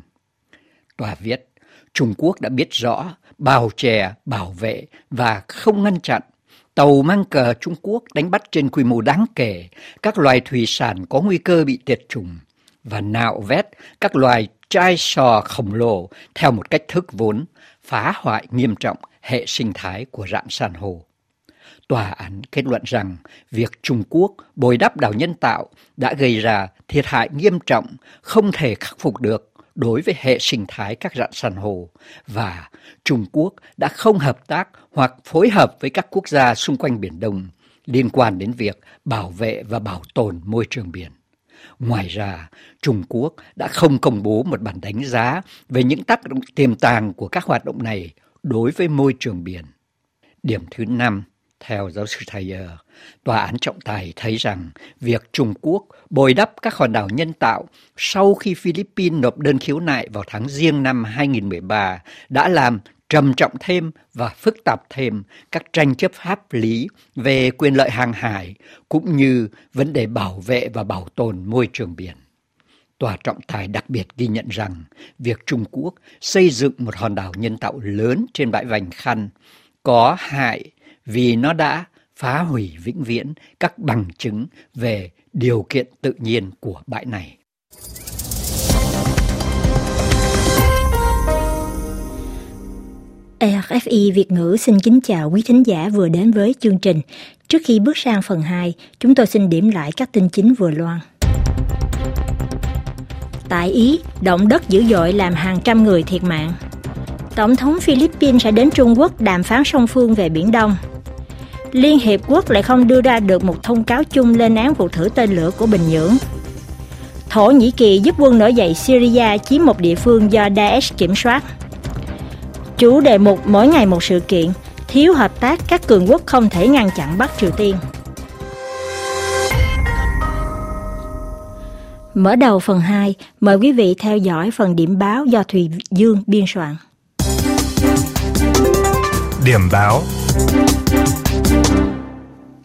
Tòa viết, Trung Quốc đã biết rõ, bào chè, bảo vệ và không ngăn chặn tàu mang cờ Trung Quốc đánh bắt trên quy mô đáng kể các loài thủy sản có nguy cơ bị tuyệt chủng và nạo vét các loài trai sò khổng lồ theo một cách thức vốn phá hoại nghiêm trọng hệ sinh thái của rạn san hô. Tòa án kết luận rằng việc Trung Quốc bồi đắp đảo nhân tạo đã gây ra thiệt hại nghiêm trọng không thể khắc phục được đối với hệ sinh thái các rạn san hô và Trung Quốc đã không hợp tác hoặc phối hợp với các quốc gia xung quanh Biển Đông liên quan đến việc bảo vệ và bảo tồn môi trường biển. Ngoài ra, Trung Quốc đã không công bố một bản đánh giá về những tác động tiềm tàng của các hoạt động này đối với môi trường biển. Điểm thứ 5, theo giáo sư Thayer, tòa án trọng tài thấy rằng việc Trung Quốc bồi đắp các hòn đảo nhân tạo sau khi Philippines nộp đơn khiếu nại vào tháng Giêng năm 2013 đã làm trầm trọng thêm và phức tạp thêm các tranh chấp pháp lý về quyền lợi hàng hải cũng như vấn đề bảo vệ và bảo tồn môi trường biển. Tòa trọng tài đặc biệt ghi nhận rằng việc Trung Quốc xây dựng một hòn đảo nhân tạo lớn trên bãi Vành Khăn có hại vì nó đã phá hủy vĩnh viễn các bằng chứng về điều kiện tự nhiên của bãi này. RFI Việt ngữ xin kính chào quý thính giả vừa đến với chương trình. Trước khi bước sang phần 2, chúng tôi xin điểm lại các tin chính vừa loan. Tại Ý, động đất dữ dội làm hàng trăm người thiệt mạng. Tổng thống Philippines sẽ đến Trung Quốc đàm phán song phương về Biển Đông. Liên Hiệp Quốc lại không đưa ra được một thông cáo chung lên án vụ thử tên lửa của Bình Nhưỡng. Thổ Nhĩ Kỳ giúp quân nổi dậy Syria chiếm một địa phương do Daesh kiểm soát. Chủ đề mục mỗi ngày một sự kiện, thiếu hợp tác các cường quốc không thể ngăn chặn Bắc Triều Tiên. Mở đầu phần 2, mời quý vị theo dõi phần điểm báo do Thùy Dương biên soạn. Điểm báo.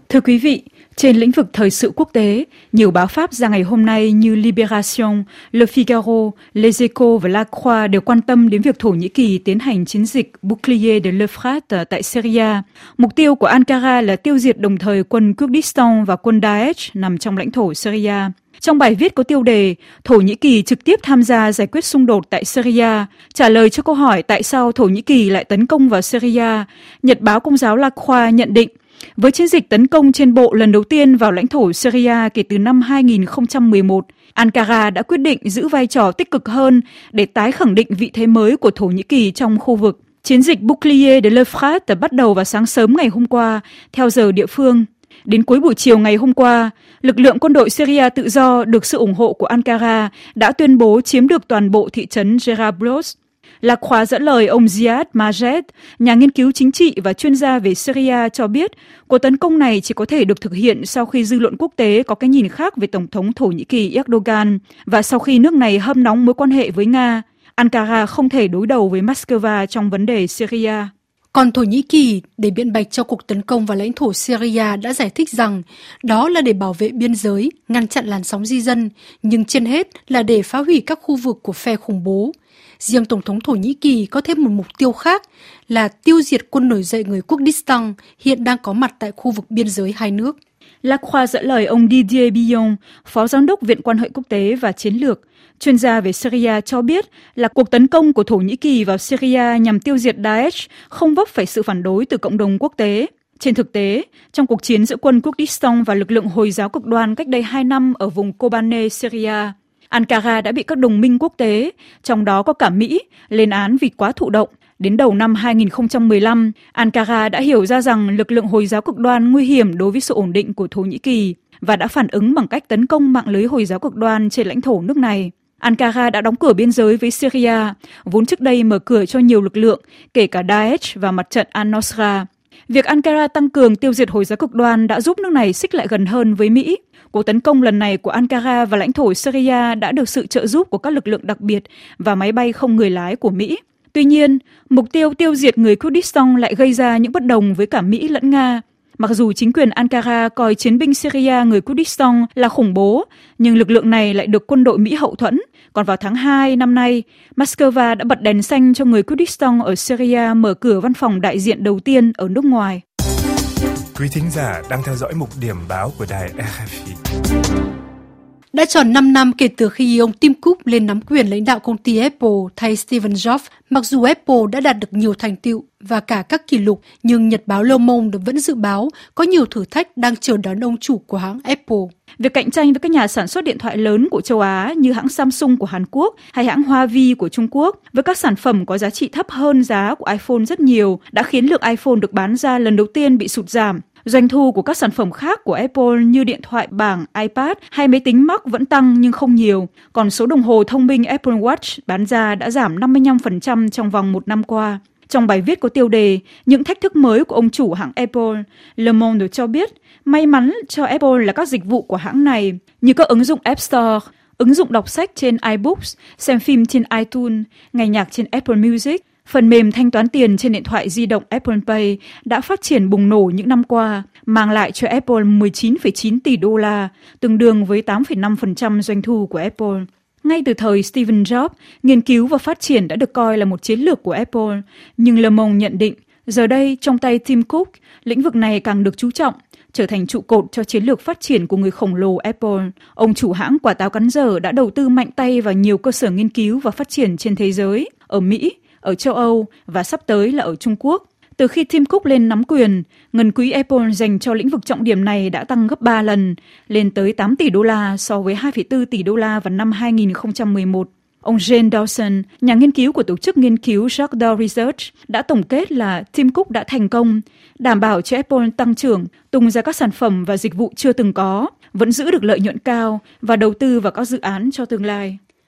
Thưa quý vị, trên lĩnh vực thời sự quốc tế, nhiều báo Pháp ra ngày hôm nay như Libération, Le Figaro, Les Echos và La Croix đều quan tâm đến việc Thổ Nhĩ Kỳ tiến hành chiến dịch Bouclier de l'Euphrate tại Syria. Mục tiêu của Ankara là tiêu diệt đồng thời quân Kurdistan và quân Daesh nằm trong lãnh thổ Syria. Trong bài viết có tiêu đề Thổ Nhĩ Kỳ trực tiếp tham gia giải quyết xung đột tại Syria, trả lời cho câu hỏi tại sao Thổ Nhĩ Kỳ lại tấn công vào Syria, Nhật báo Công giáo La Croix nhận định, với chiến dịch tấn công trên bộ lần đầu tiên vào lãnh thổ Syria kể từ năm 2011, Ankara đã quyết định giữ vai trò tích cực hơn để tái khẳng định vị thế mới của Thổ Nhĩ Kỳ trong khu vực. Chiến dịch Bouclier de l'Euphrate bắt đầu vào sáng sớm ngày hôm qua, theo giờ địa phương. Đến cuối buổi chiều ngày hôm qua, lực lượng quân đội Syria tự do được sự ủng hộ của Ankara đã tuyên bố chiếm được toàn bộ thị trấn Jerablus. La Croix dẫn lời ông Ziad Majed, nhà nghiên cứu chính trị và chuyên gia về Syria cho biết cuộc tấn công này chỉ có thể được thực hiện sau khi dư luận quốc tế có cái nhìn khác về Tổng thống Thổ Nhĩ Kỳ Erdogan và sau khi nước này hâm nóng mối quan hệ với Nga. Ankara không thể đối đầu với Moscow trong vấn đề Syria. Còn Thổ Nhĩ Kỳ, để biện bạch cho cuộc tấn công vào lãnh thổ Syria đã giải thích rằng đó là để bảo vệ biên giới, ngăn chặn làn sóng di dân, nhưng trên hết là để phá hủy các khu vực của phe khủng bố. Riêng Tổng thống Thổ Nhĩ Kỳ có thêm một mục tiêu khác là tiêu diệt quân nổi dậy người Kurdistan hiện đang có mặt tại khu vực biên giới hai nước. La Croix dẫn lời ông Didier Billon, Phó Giám đốc Viện Quan hệ Quốc tế và Chiến lược, chuyên gia về Syria cho biết là cuộc tấn công của Thổ Nhĩ Kỳ vào Syria nhằm tiêu diệt Daesh không vấp phải sự phản đối từ cộng đồng quốc tế. Trên thực tế, trong cuộc chiến giữa quân Kurdistan và lực lượng Hồi giáo cực đoan cách đây 2 năm ở vùng Kobane, Syria, Ankara đã bị các đồng minh quốc tế, trong đó có cả Mỹ, lên án vì quá thụ động. Đến đầu năm 2015, Ankara đã hiểu ra rằng lực lượng Hồi giáo cực đoan nguy hiểm đối với sự ổn định của Thổ Nhĩ Kỳ và đã phản ứng bằng cách tấn công mạng lưới Hồi giáo cực đoan trên lãnh thổ nước này. Ankara đã đóng cửa biên giới với Syria, vốn trước đây mở cửa cho nhiều lực lượng, kể cả Daesh và mặt trận Al-Nusra. Việc Ankara tăng cường tiêu diệt Hồi giáo cực đoan đã giúp nước này xích lại gần hơn với Mỹ. Cuộc tấn công lần này của Ankara vào lãnh thổ Syria đã được sự trợ giúp của các lực lượng đặc biệt và máy bay không người lái của Mỹ. Tuy nhiên, mục tiêu tiêu diệt người Kurdistan lại gây ra những bất đồng với cả Mỹ lẫn Nga. Mặc dù chính quyền Ankara coi chiến binh Syria người Kurdistan là khủng bố, nhưng lực lượng này lại được quân đội Mỹ hậu thuẫn. Còn vào tháng 2 năm nay, Moscow đã bật đèn xanh cho người Kurdistan ở Syria mở cửa văn phòng đại diện đầu tiên ở nước ngoài. Quý thính giả đang theo dõi mục điểm báo của đài RFI. Đã tròn 5 năm kể từ khi ông Tim Cook lên nắm quyền lãnh đạo công ty Apple thay Steve Jobs, mặc dù Apple đã đạt được nhiều thành tựu và cả các kỷ lục, nhưng Nhật báo Le Monde vẫn dự báo có nhiều thử thách đang chờ đón ông chủ của hãng Apple. Việc cạnh tranh với các nhà sản xuất điện thoại lớn của châu Á như hãng Samsung của Hàn Quốc hay hãng Huawei của Trung Quốc với các sản phẩm có giá trị thấp hơn giá của iPhone rất nhiều đã khiến lượng iPhone được bán ra lần đầu tiên bị sụt giảm. Doanh thu của các sản phẩm khác của Apple như điện thoại bảng, iPad hay máy tính Mac vẫn tăng nhưng không nhiều. Còn số đồng hồ thông minh Apple Watch bán ra đã giảm 55% trong vòng 1 năm qua. Trong bài viết có tiêu đề Những thách thức mới của ông chủ hãng Apple, Le Monde cho biết may mắn cho Apple là các dịch vụ của hãng này như các ứng dụng App Store, ứng dụng đọc sách trên iBooks, xem phim trên iTunes, nghe nhạc trên Apple Music. Phần mềm thanh toán tiền trên điện thoại di động Apple Pay đã phát triển bùng nổ những năm qua, mang lại cho Apple 19,9 tỷ đô la, tương đương với 8,5% doanh thu của Apple. Ngay từ thời Steve Jobs, nghiên cứu và phát triển đã được coi là một chiến lược của Apple, nhưng Le Monde nhận định, giờ đây trong tay Tim Cook, lĩnh vực này càng được chú trọng, trở thành trụ cột cho chiến lược phát triển của người khổng lồ Apple. Ông chủ hãng quả táo cắn dở đã đầu tư mạnh tay vào nhiều cơ sở nghiên cứu và phát triển trên thế giới, ở Mỹ, ở châu Âu và sắp tới là ở Trung Quốc. Từ khi Tim Cook lên nắm quyền, ngân quỹ Apple dành cho lĩnh vực trọng điểm này đã tăng gấp 3 lần, lên tới 8 tỷ đô la so với 2,4 tỷ đô la vào năm 2011. Ông Jane Dawson, nhà nghiên cứu của tổ chức nghiên cứu Jackdaw Research, đã tổng kết là Tim Cook đã thành công, đảm bảo cho Apple tăng trưởng, tung ra các sản phẩm và dịch vụ chưa từng có, vẫn giữ được lợi nhuận cao và đầu tư vào các dự án cho tương lai.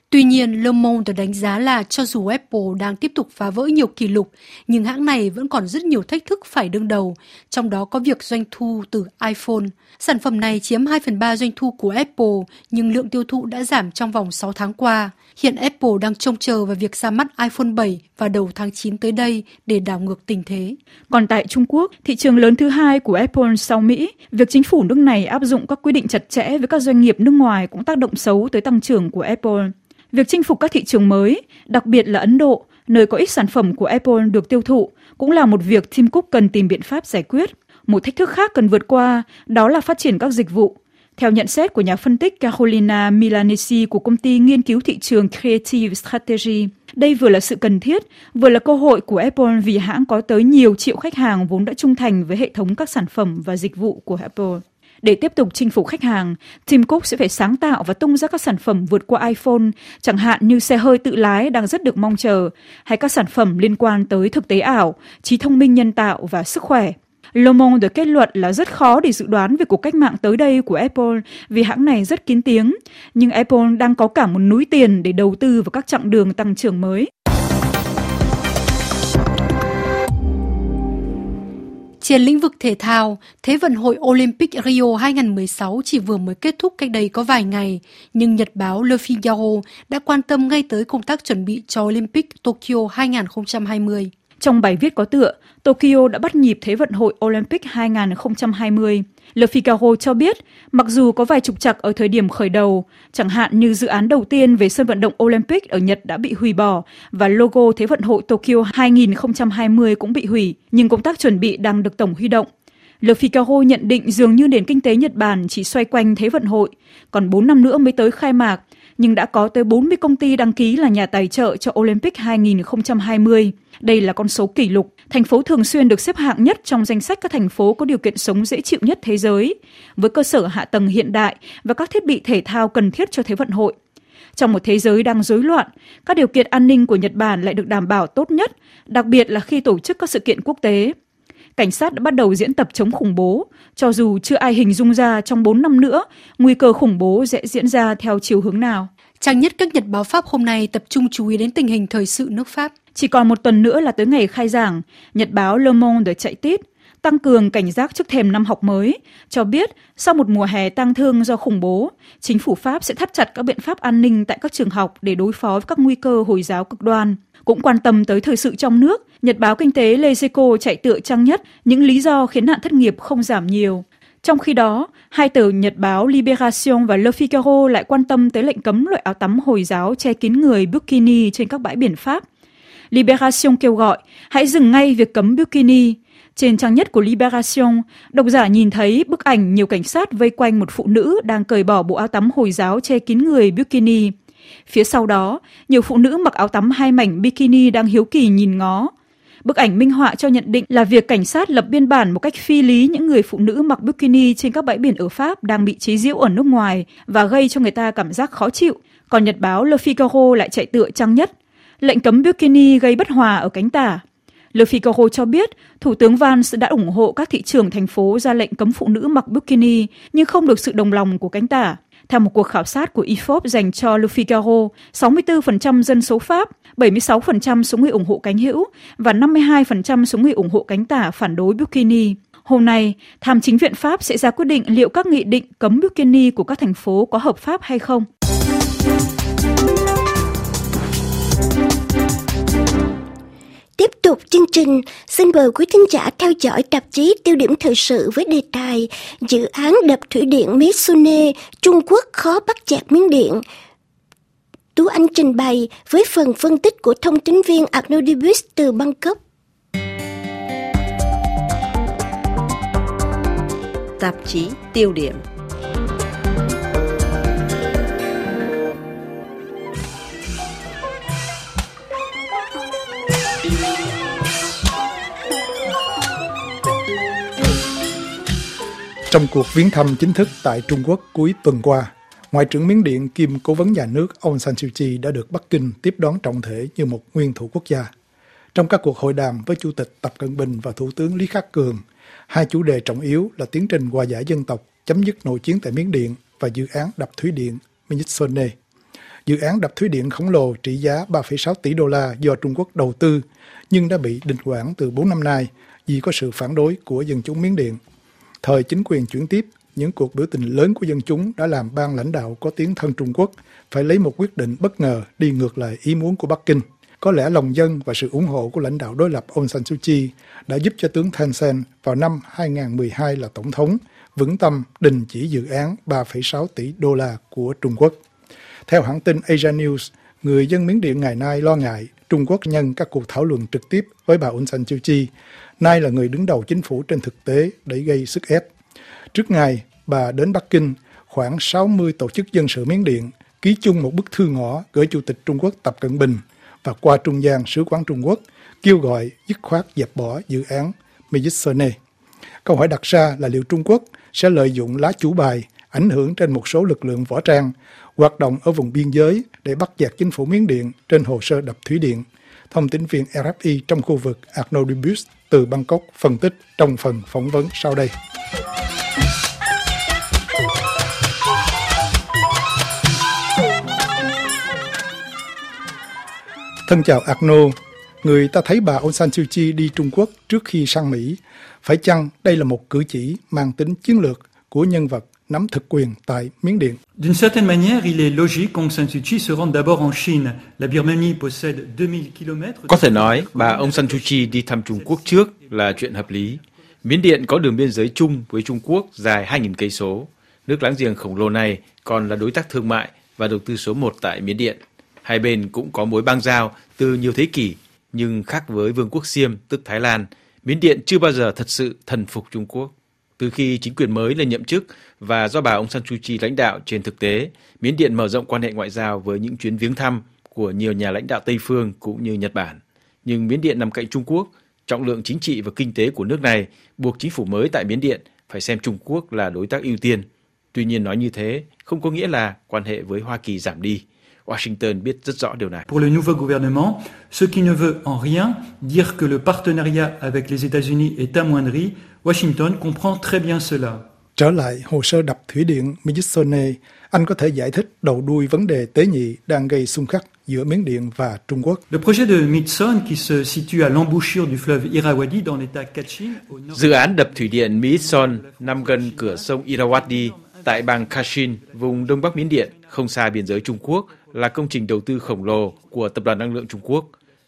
Tuy nhiên, Le Monde đánh giá là cho dù Apple đang tiếp tục phá vỡ nhiều kỷ lục, nhưng hãng này vẫn còn rất nhiều thách thức phải đương đầu, trong đó có việc doanh thu từ iPhone. Sản phẩm này chiếm 2/3 doanh thu của Apple, nhưng lượng tiêu thụ đã giảm trong vòng 6 tháng qua. Hiện Apple đang trông chờ vào việc ra mắt iPhone 7 vào đầu tháng 9 tới đây để đảo ngược tình thế. Còn tại Trung Quốc, thị trường lớn thứ hai của Apple sau Mỹ, việc chính phủ nước này áp dụng các quy định chặt chẽ với các doanh nghiệp nước ngoài cũng tác động xấu tới tăng trưởng của Apple. Việc chinh phục các thị trường mới, đặc biệt là Ấn Độ, nơi có ít sản phẩm của Apple được tiêu thụ, cũng là một việc Tim Cook cần tìm biện pháp giải quyết. Một thách thức khác cần vượt qua, đó là phát triển các dịch vụ. Theo nhận xét của nhà phân tích Carolina Milanesi của công ty nghiên cứu thị trường Creative Strategy, đây vừa là sự cần thiết, vừa là cơ hội của Apple vì hãng có tới nhiều triệu khách hàng vốn đã trung thành với hệ thống các sản phẩm và dịch vụ của Apple. Để tiếp tục chinh phục khách hàng, Tim Cook sẽ phải sáng tạo và tung ra các sản phẩm vượt qua iPhone, chẳng hạn như xe hơi tự lái đang rất được mong chờ, hay các sản phẩm liên quan tới thực tế ảo, trí thông minh nhân tạo và sức khỏe. Le Monde kết luận là rất khó để dự đoán về cuộc cách mạng tới đây của Apple vì hãng này rất kín tiếng, nhưng Apple đang có cả một núi tiền để đầu tư vào các chặng đường tăng trưởng mới. Trên lĩnh vực thể thao, Thế vận hội Olympic Rio 2016 chỉ vừa mới kết thúc cách đây có vài ngày, nhưng nhật báo Le Figaro đã quan tâm ngay tới công tác chuẩn bị cho Olympic Tokyo 2020. Trong bài viết có tựa, Tokyo đã bắt nhịp Thế vận hội Olympic 2020. Le Figaro cho biết, mặc dù có vài trục trặc ở thời điểm khởi đầu, chẳng hạn như dự án đầu tiên về sân vận động Olympic ở Nhật đã bị hủy bỏ và logo Thế vận hội Tokyo 2020 cũng bị hủy, nhưng công tác chuẩn bị đang được tổng huy động. Le Figaro nhận định dường như nền kinh tế Nhật Bản chỉ xoay quanh Thế vận hội, còn 4 năm nữa mới tới khai mạc, nhưng đã có tới 40 công ty đăng ký là nhà tài trợ cho Olympic 2020. Đây là con số kỷ lục. Thành phố thường xuyên được xếp hạng nhất trong danh sách các thành phố có điều kiện sống dễ chịu nhất thế giới, với cơ sở hạ tầng hiện đại và các thiết bị thể thao cần thiết cho Thế vận hội. Trong một thế giới đang rối loạn, các điều kiện an ninh của Nhật Bản lại được đảm bảo tốt nhất, đặc biệt là khi tổ chức các sự kiện quốc tế. Cảnh sát đã bắt đầu diễn tập chống khủng bố, cho dù chưa ai hình dung ra trong 4 năm nữa, nguy cơ khủng bố sẽ diễn ra theo chiều hướng nào. Trang nhất các nhật báo Pháp hôm nay tập trung chú ý đến tình hình thời sự nước Pháp. Chỉ còn một tuần nữa là tới ngày khai giảng, nhật báo Le Monde chạy tít, tăng cường cảnh giác trước thềm năm học mới, cho biết sau một mùa hè tang thương do khủng bố, chính phủ Pháp sẽ thắt chặt các biện pháp an ninh tại các trường học để đối phó với các nguy cơ Hồi giáo cực đoan. Cũng quan tâm tới thời sự trong nước, nhật báo kinh tế Les Echos chạy tựa trang nhất những lý do khiến nạn thất nghiệp không giảm nhiều. Trong khi đó, hai tờ nhật báo Libération và Le Figaro lại quan tâm tới lệnh cấm loại áo tắm Hồi giáo che kín người bikini trên các bãi biển Pháp. Libération kêu gọi, hãy dừng ngay việc cấm bikini. Trên trang nhất của Libération, độc giả nhìn thấy bức ảnh nhiều cảnh sát vây quanh một phụ nữ đang cởi bỏ bộ áo tắm Hồi giáo che kín người bikini. Phía sau đó, nhiều phụ nữ mặc áo tắm 2 mảnh bikini đang hiếu kỳ nhìn ngó. Bức ảnh minh họa cho nhận định là việc cảnh sát lập biên bản một cách phi lý những người phụ nữ mặc bikini trên các bãi biển ở Pháp đang bị chế giễu ở nước ngoài và gây cho người ta cảm giác khó chịu. Còn nhật báo Le Figaro lại chạy tựa trang nhất, lệnh cấm bikini gây bất hòa ở cánh tả. Le Figaro cho biết Thủ tướng Valls đã ủng hộ các thị trưởng thành phố ra lệnh cấm phụ nữ mặc bikini nhưng không được sự đồng lòng của cánh tả. Theo một cuộc khảo sát của IFOP dành cho Le Figaro, 64% dân số Pháp, 76% số người ủng hộ cánh hữu và 52% số người ủng hộ cánh tả phản đối bikini. Hôm nay, Tham chính viện Pháp sẽ ra quyết định liệu các nghị định cấm bikini của các thành phố có hợp pháp hay không. Tiếp tục chương trình, xin mời quý thính giả theo dõi tạp chí Tiêu điểm thời sự với đề tài dự án đập thủy điện Mitsune, Trung Quốc khó bắt chẹt Miến Điện. Tú Anh trình bày với phần phân tích của thông tín viên Arnaudibus từ Bangkok. Tạp chí Tiêu điểm. Trong cuộc viếng thăm chính thức tại Trung Quốc cuối tuần qua, Ngoại trưởng Miến Điện kiêm Cố vấn nhà nước Aung San Suu Kyi đã được Bắc Kinh tiếp đón trọng thể như một nguyên thủ quốc gia. Trong các cuộc hội đàm với Chủ tịch Tập Cận Bình và Thủ tướng Lý Khắc Cường, hai chủ đề trọng yếu là tiến trình hòa giải dân tộc, chấm dứt nội chiến tại Miến Điện và dự án đập thủy điện Mitsone. Dự án đập thủy điện khổng lồ trị giá 3,6 tỷ đô la do Trung Quốc đầu tư, nhưng đã bị đình hoãn từ 4 năm nay vì có sự phản đối của dân chúng Miến Điện. Thời chính quyền chuyển tiếp, những cuộc biểu tình lớn của dân chúng đã làm ban lãnh đạo có tiếng thân Trung Quốc phải lấy một quyết định bất ngờ đi ngược lại ý muốn của Bắc Kinh. Có lẽ lòng dân và sự ủng hộ của lãnh đạo đối lập Aung San Suu Kyi đã giúp cho tướng Thein Sein vào năm 2012 là tổng thống vững tâm đình chỉ dự án 3,6 tỷ đô la của Trung Quốc. Theo hãng tin Asia News, người dân Miến Điện ngày nay lo ngại Trung Quốc nhân các cuộc thảo luận trực tiếp với bà Aung San Suu Kyi, nay là người đứng đầu chính phủ trên thực tế để gây sức ép. Trước ngày bà đến Bắc Kinh, khoảng 60 tổ chức dân sự Miến Điện ký chung một bức thư ngỏ gửi Chủ tịch Trung Quốc Tập Cận Bình và qua trung gian Sứ quán Trung Quốc kêu gọi dứt khoát dẹp bỏ dự án Myitsone. Câu hỏi đặt ra là liệu Trung Quốc sẽ lợi dụng lá chủ bài ảnh hưởng trên một số lực lượng võ trang hoạt động ở vùng biên giới để bắt dạt chính phủ Miến Điện trên hồ sơ đập thủy điện. Thông tin viên RFI trong khu vực Arnaud Dubus từ Bangkok phân tích trong phần phỏng vấn sau đây. Thân chào Arnaud, người ta thấy bà Aung San Suu Kyi đi Trung Quốc trước khi sang Mỹ. Phải chăng đây là một cử chỉ mang tính chiến lược của nhân vật nắm thực quyền tại Miến Điện? D'une certaine manière, il est logique qu'Aung San Suu Kyi se rende d'abord en Chine. La Birmanie possède 2000 km. Có thể nói, bà Aung San Suu Kyi đi thăm Trung Quốc trước là chuyện hợp lý. Miến Điện có đường biên giới chung với Trung Quốc dài 2.000 cây số. Nước láng giềng khổng lồ này còn là đối tác thương mại và đầu tư số 1 tại Miến Điện. Hai bên cũng có mối bang giao từ nhiều thế kỷ, nhưng khác với Vương quốc Xiêm tức Thái Lan, Miến Điện chưa bao giờ thật sự thần phục Trung Quốc. Từ khi chính quyền mới lên nhậm chức và do bà Aung San Suu Kyi lãnh đạo trên thực tế, Miến Điện mở rộng quan hệ ngoại giao với những chuyến viếng thăm của nhiều nhà lãnh đạo Tây phương cũng như Nhật Bản. Nhưng Miến Điện nằm cạnh Trung Quốc, trọng lượng chính trị và kinh tế của nước này buộc chính phủ mới tại Miến Điện phải xem Trung Quốc là đối tác ưu tiên. Tuy nhiên nói như thế không có nghĩa là quan hệ với Hoa Kỳ giảm đi. Washington biết rất rõ điều này. Pour le nouveau gouvernement, ce qui ne veut en rien dire que le partenariat avec les États-Unis est amoindri, Washington comprend très bien cela. Trở lại hồ sơ đập thủy điện Myitsone, anh có thể giải thích đầu đuôi vấn đề tế nhị đang gây xung khắc giữa Miến Điện và Trung Quốc. Le projet de Myitsone qui se situe à l'embouchure du fleuve Irrawaddy dans l'état Kachin au nord. Dự án đập thủy điện Myitsone nằm gần cửa sông Irrawaddy tại bang Kachin, vùng đông bắc Miến Điện, không xa biên giới Trung Quốc, là công trình đầu tư khổng lồ của Tập đoàn Năng lượng Trung Quốc.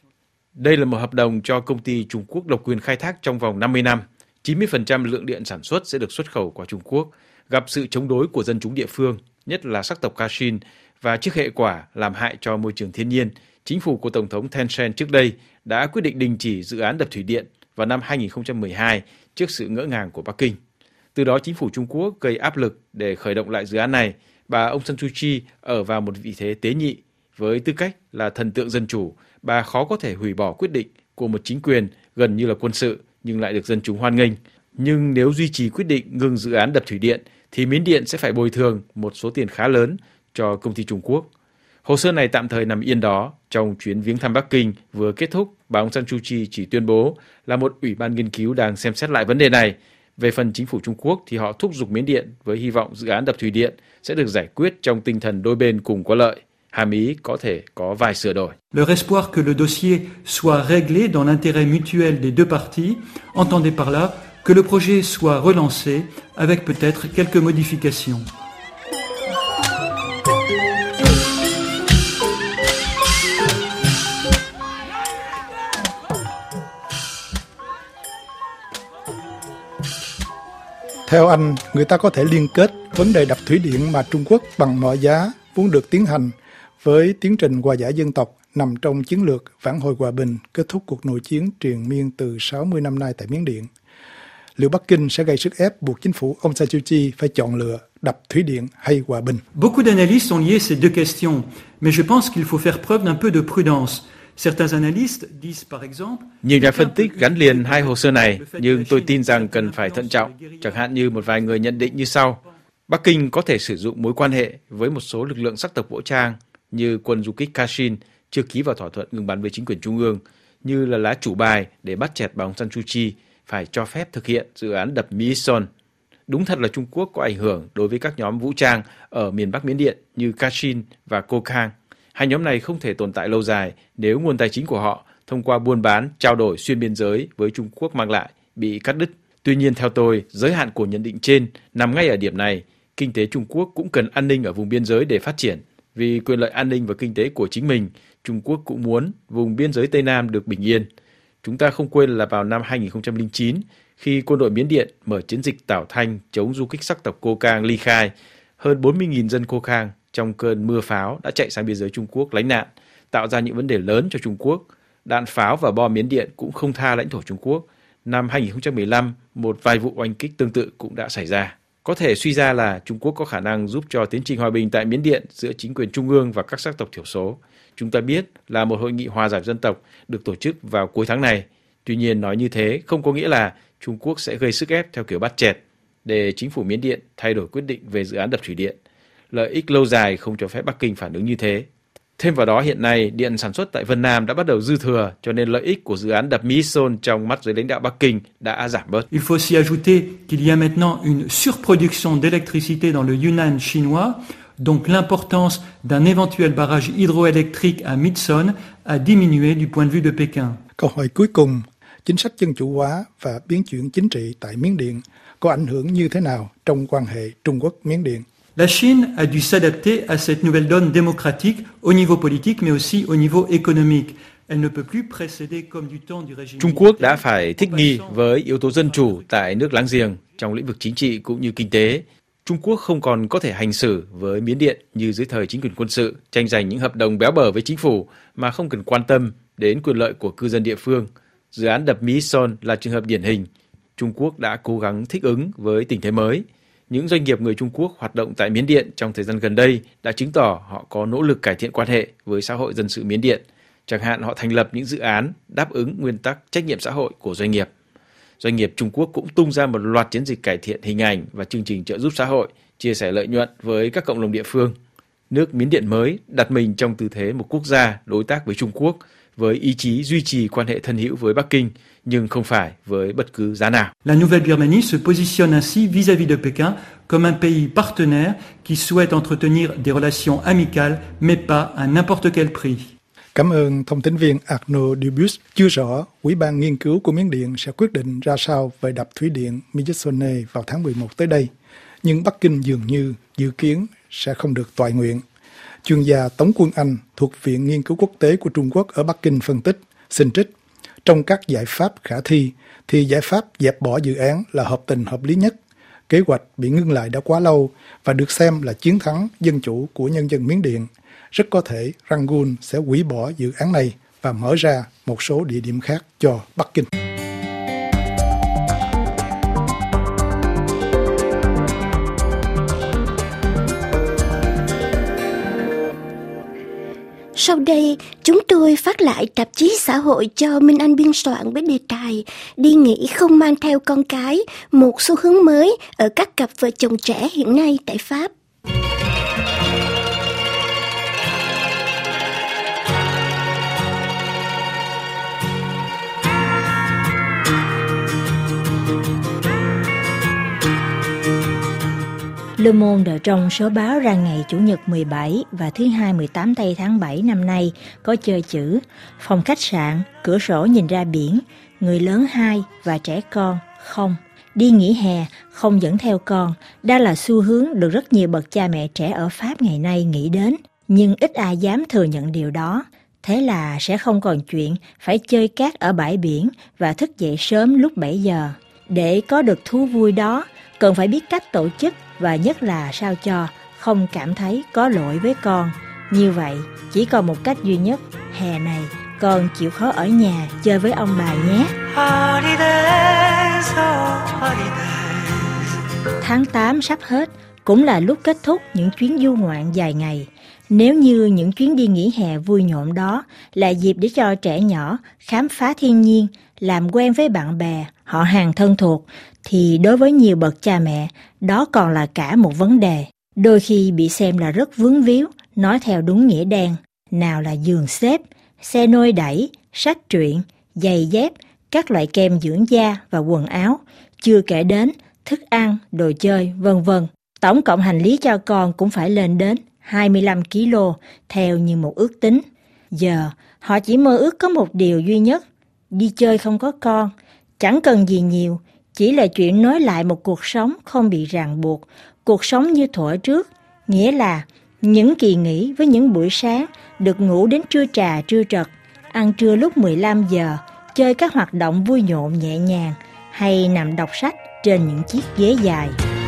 Đây là một hợp đồng cho công ty Trung Quốc độc quyền khai thác trong vòng 50 năm. 90% lượng điện sản xuất sẽ được xuất khẩu qua Trung Quốc, gặp sự chống đối của dân chúng địa phương, nhất là sắc tộc Kachin, và trước hệ quả làm hại cho môi trường thiên nhiên. Chính phủ của Tổng thống Thein Sein trước đây đã quyết định đình chỉ dự án đập thủy điện vào năm 2012 trước sự ngỡ ngàng của Bắc Kinh. Từ đó chính phủ Trung Quốc gây áp lực để khởi động lại dự án này. Bà Aung San Suu Kyi ở vào một vị thế tế nhị. Với tư cách là thần tượng dân chủ, bà khó có thể hủy bỏ quyết định của một chính quyền gần như là quân sự nhưng lại được dân chúng hoan nghênh. Nhưng nếu duy trì quyết định ngừng dự án đập thủy điện thì Miến Điện sẽ phải bồi thường một số tiền khá lớn cho công ty Trung Quốc. Hồ sơ này tạm thời nằm yên đó. Trong chuyến viếng thăm Bắc Kinh vừa kết thúc, bà Aung San Suu Kyi chỉ tuyên bố là một ủy ban nghiên cứu đang xem xét lại vấn đề này. Về phần chính phủ Trung Quốc thì họ thúc giục Miến Điện với hy vọng dự án đập thủy điện sẽ được giải quyết trong tinh thần đôi bên cùng có lợi. Hàm ý có thể có vài sửa đổi. Leur espoir que le dossier soit réglé dans l'intérêt mutuel des deux parties, entendez par là que le projet soit relancé avec peut-être quelques modifications. Theo anh, người ta có thể liên kết vấn đề đập thủy điện mà Trung Quốc bằng mọi giá muốn được tiến hành với tiến trình hòa giải dân tộc nằm trong chiến lược vãn hồi hòa bình kết thúc cuộc nội chiến triền miên từ 60 năm nay tại Miến Điện. Liệu Bắc Kinh sẽ gây sức ép buộc chính phủ Aung San Suu Kyi phải chọn lựa đập thủy điện hay hòa bình? Beaucoup d'analystes ont lié ces deux questions, mais je pense qu'il faut faire preuve d'un peu de prudence. Nhiều nhà phân tích gắn liền hai hồ sơ này, nhưng tôi tin rằng cần phải thận trọng. Chẳng hạn như một vài người nhận định như sau. Bắc Kinh có thể sử dụng mối quan hệ với một số lực lượng sắc tộc vũ trang như quân du kích Kachin chưa ký vào thỏa thuận ngừng bắn với chính quyền trung ương, như là lá chủ bài để bắt chẹt bà Aung San Suu Kyi phải cho phép thực hiện dự án đập Myitsone. Đúng thật là Trung Quốc có ảnh hưởng đối với các nhóm vũ trang ở miền Bắc Miến Điện như Kachin và Kokang. Hai nhóm này không thể tồn tại lâu dài nếu nguồn tài chính của họ thông qua buôn bán, trao đổi xuyên biên giới với Trung Quốc mang lại bị cắt đứt. Tuy nhiên, theo tôi, giới hạn của nhận định trên nằm ngay ở điểm này. Kinh tế Trung Quốc cũng cần an ninh ở vùng biên giới để phát triển. Vì quyền lợi an ninh và kinh tế của chính mình, Trung Quốc cũng muốn vùng biên giới Tây Nam được bình yên. Chúng ta không quên là vào năm 2009, khi quân đội Miến Điện mở chiến dịch Tảo Thanh chống du kích sắc tộc Cô Cang ly khai, hơn 40.000 dân Cô Cang trong cơn mưa pháo đã chạy sang biên giới Trung Quốc lánh nạn, tạo ra những vấn đề lớn cho Trung Quốc. Đạn pháo và bom Miến Điện cũng không tha lãnh thổ Trung Quốc. Năm 2015, một vài vụ oanh kích tương tự cũng đã xảy ra. Có thể suy ra là Trung Quốc có khả năng giúp cho tiến trình hòa bình tại Miến Điện giữa chính quyền trung ương và các sắc tộc thiểu số. Chúng ta biết là một hội nghị hòa giải dân tộc được tổ chức vào cuối tháng này. Tuy nhiên, nói như thế không có nghĩa là Trung Quốc sẽ gây sức ép theo kiểu bắt chẹt để chính phủ Miến Điện thay đổi quyết định về dự án đập thủy điện. Lợi ích lâu dài không cho phép Bắc Kinh phản ứng như thế. Thêm vào đó, hiện nay, điện sản xuất tại Vân Nam đã bắt đầu dư thừa, cho nên lợi ích của dự án đập Mỹ Sơn trong mắt giới lãnh đạo Bắc Kinh đã giảm bớt. Il faut aussi ajouter qu'il y a maintenant une surproduction d'électricité dans le Yunnan chinois, donc l'importance d'un éventuel barrage hydroélectrique à Mitsun a diminué du point de vue de Pékin. Câu hỏi cuối cùng, chính sách dân chủ hóa và biến chuyển chính trị tại Miến Điện có ảnh hưởng như thế nào trong quan hệ Trung Quốc-Miến Điện? La Chine a dû s'adapter à cette nouvelle donne démocratique au niveau politique mais aussi au niveau économique. Elle ne peut plus précéder comme du temps du régime. Trung Quốc đã phải thích nghi với yếu tố dân chủ tại nước láng giềng trong lĩnh vực chính trị cũng như kinh tế. Trung Quốc không còn có thể hành xử với Miến Điện như dưới thời chính quyền quân sự, tranh giành những hợp đồng béo bở với chính phủ mà không cần quan tâm đến quyền lợi của cư dân địa phương. Dự án đập Mỹ Sơn là trường hợp điển hình. Trung Quốc đã cố gắng thích ứng với tình thế mới. Những doanh nghiệp người Trung Quốc hoạt động tại Miến Điện trong thời gian gần đây đã chứng tỏ họ có nỗ lực cải thiện quan hệ với xã hội dân sự Miến Điện. Chẳng hạn họ thành lập những dự án đáp ứng nguyên tắc trách nhiệm xã hội của doanh nghiệp. Doanh nghiệp Trung Quốc cũng tung ra một loạt chiến dịch cải thiện hình ảnh và chương trình trợ giúp xã hội, chia sẻ lợi nhuận với các cộng đồng địa phương. Nước Miến Điện mới đặt mình trong tư thế một quốc gia đối tác với Trung Quốc, với ý chí duy trì quan hệ thân hữu với Bắc Kinh, nhưng không phải với bất cứ giá nào. La Nouvelle-Birmanie se positionne ainsi vis-à-vis de Pékin comme un pays partenaire qui souhaite entretenir des relations amicales, mais pas à n'importe quel prix. Cảm ơn thông tín viên Arnaud Dubus. Chưa rõ, Ủy ban nghiên cứu của Miến Điện sẽ quyết định ra sao về đập thủy điện Myitsone vào tháng 11 tới đây. Nhưng Bắc Kinh dường như dự kiến sẽ không được toại nguyện. Chuyên gia Tống Quân Anh thuộc Viện Nghiên cứu Quốc tế của Trung Quốc ở Bắc Kinh phân tích, xin trích, trong các giải pháp khả thi thì giải pháp dẹp bỏ dự án là hợp tình hợp lý nhất. Kế hoạch bị ngưng lại đã quá lâu và được xem là chiến thắng dân chủ của nhân dân Miến Điện. Rất có thể Rangoon sẽ hủy bỏ dự án này và mở ra một số địa điểm khác cho Bắc Kinh. Sau đây, chúng tôi phát lại tạp chí xã hội cho Minh Anh biên soạn với đề tài Đi nghỉ không mang theo con cái, một xu hướng mới ở các cặp vợ chồng trẻ hiện nay tại Pháp. Le Monde trong số báo ra ngày Chủ nhật 17 và thứ Hai 18 tây tháng 7 năm nay có chơi chữ phòng khách sạn, cửa sổ nhìn ra biển, người lớn 2 và trẻ con không. Đi nghỉ hè không dẫn theo con, đó là xu hướng được rất nhiều bậc cha mẹ trẻ ở Pháp ngày nay nghĩ đến, nhưng ít ai dám thừa nhận điều đó. Thế là sẽ không còn chuyện phải chơi cát ở bãi biển và thức dậy sớm lúc 7 giờ. Để có được thú vui đó, cần phải biết cách tổ chức và nhất là sao cho không cảm thấy có lỗi với con. Như vậy, chỉ còn một cách duy nhất, hè này con chịu khó ở nhà chơi với ông bà nhé. Tháng 8 sắp hết, cũng là lúc kết thúc những chuyến du ngoạn dài ngày. Nếu như những chuyến đi nghỉ hè vui nhộn đó là dịp để cho trẻ nhỏ khám phá thiên nhiên, làm quen với bạn bè, họ hàng thân thuộc, thì đối với nhiều bậc cha mẹ, đó còn là cả một vấn đề. Đôi khi bị xem là rất vướng víu, nói theo đúng nghĩa đen. Nào là giường xếp, xe nôi đẩy, sách truyện, giày dép, các loại kem dưỡng da và quần áo, chưa kể đến thức ăn, đồ chơi, vân vân. Tổng cộng hành lý cho con cũng phải lên đến 25 kg, theo như một ước tính. Giờ, họ chỉ mơ ước có một điều duy nhất, đi chơi không có con, chẳng cần gì nhiều, chỉ là chuyện nối lại một cuộc sống không bị ràng buộc, cuộc sống như thuở trước, nghĩa là những kỳ nghỉ với những buổi sáng, được ngủ đến trưa trà trưa trật, ăn trưa lúc 15 giờ, chơi các hoạt động vui nhộn nhẹ nhàng, hay nằm đọc sách trên những chiếc ghế dài.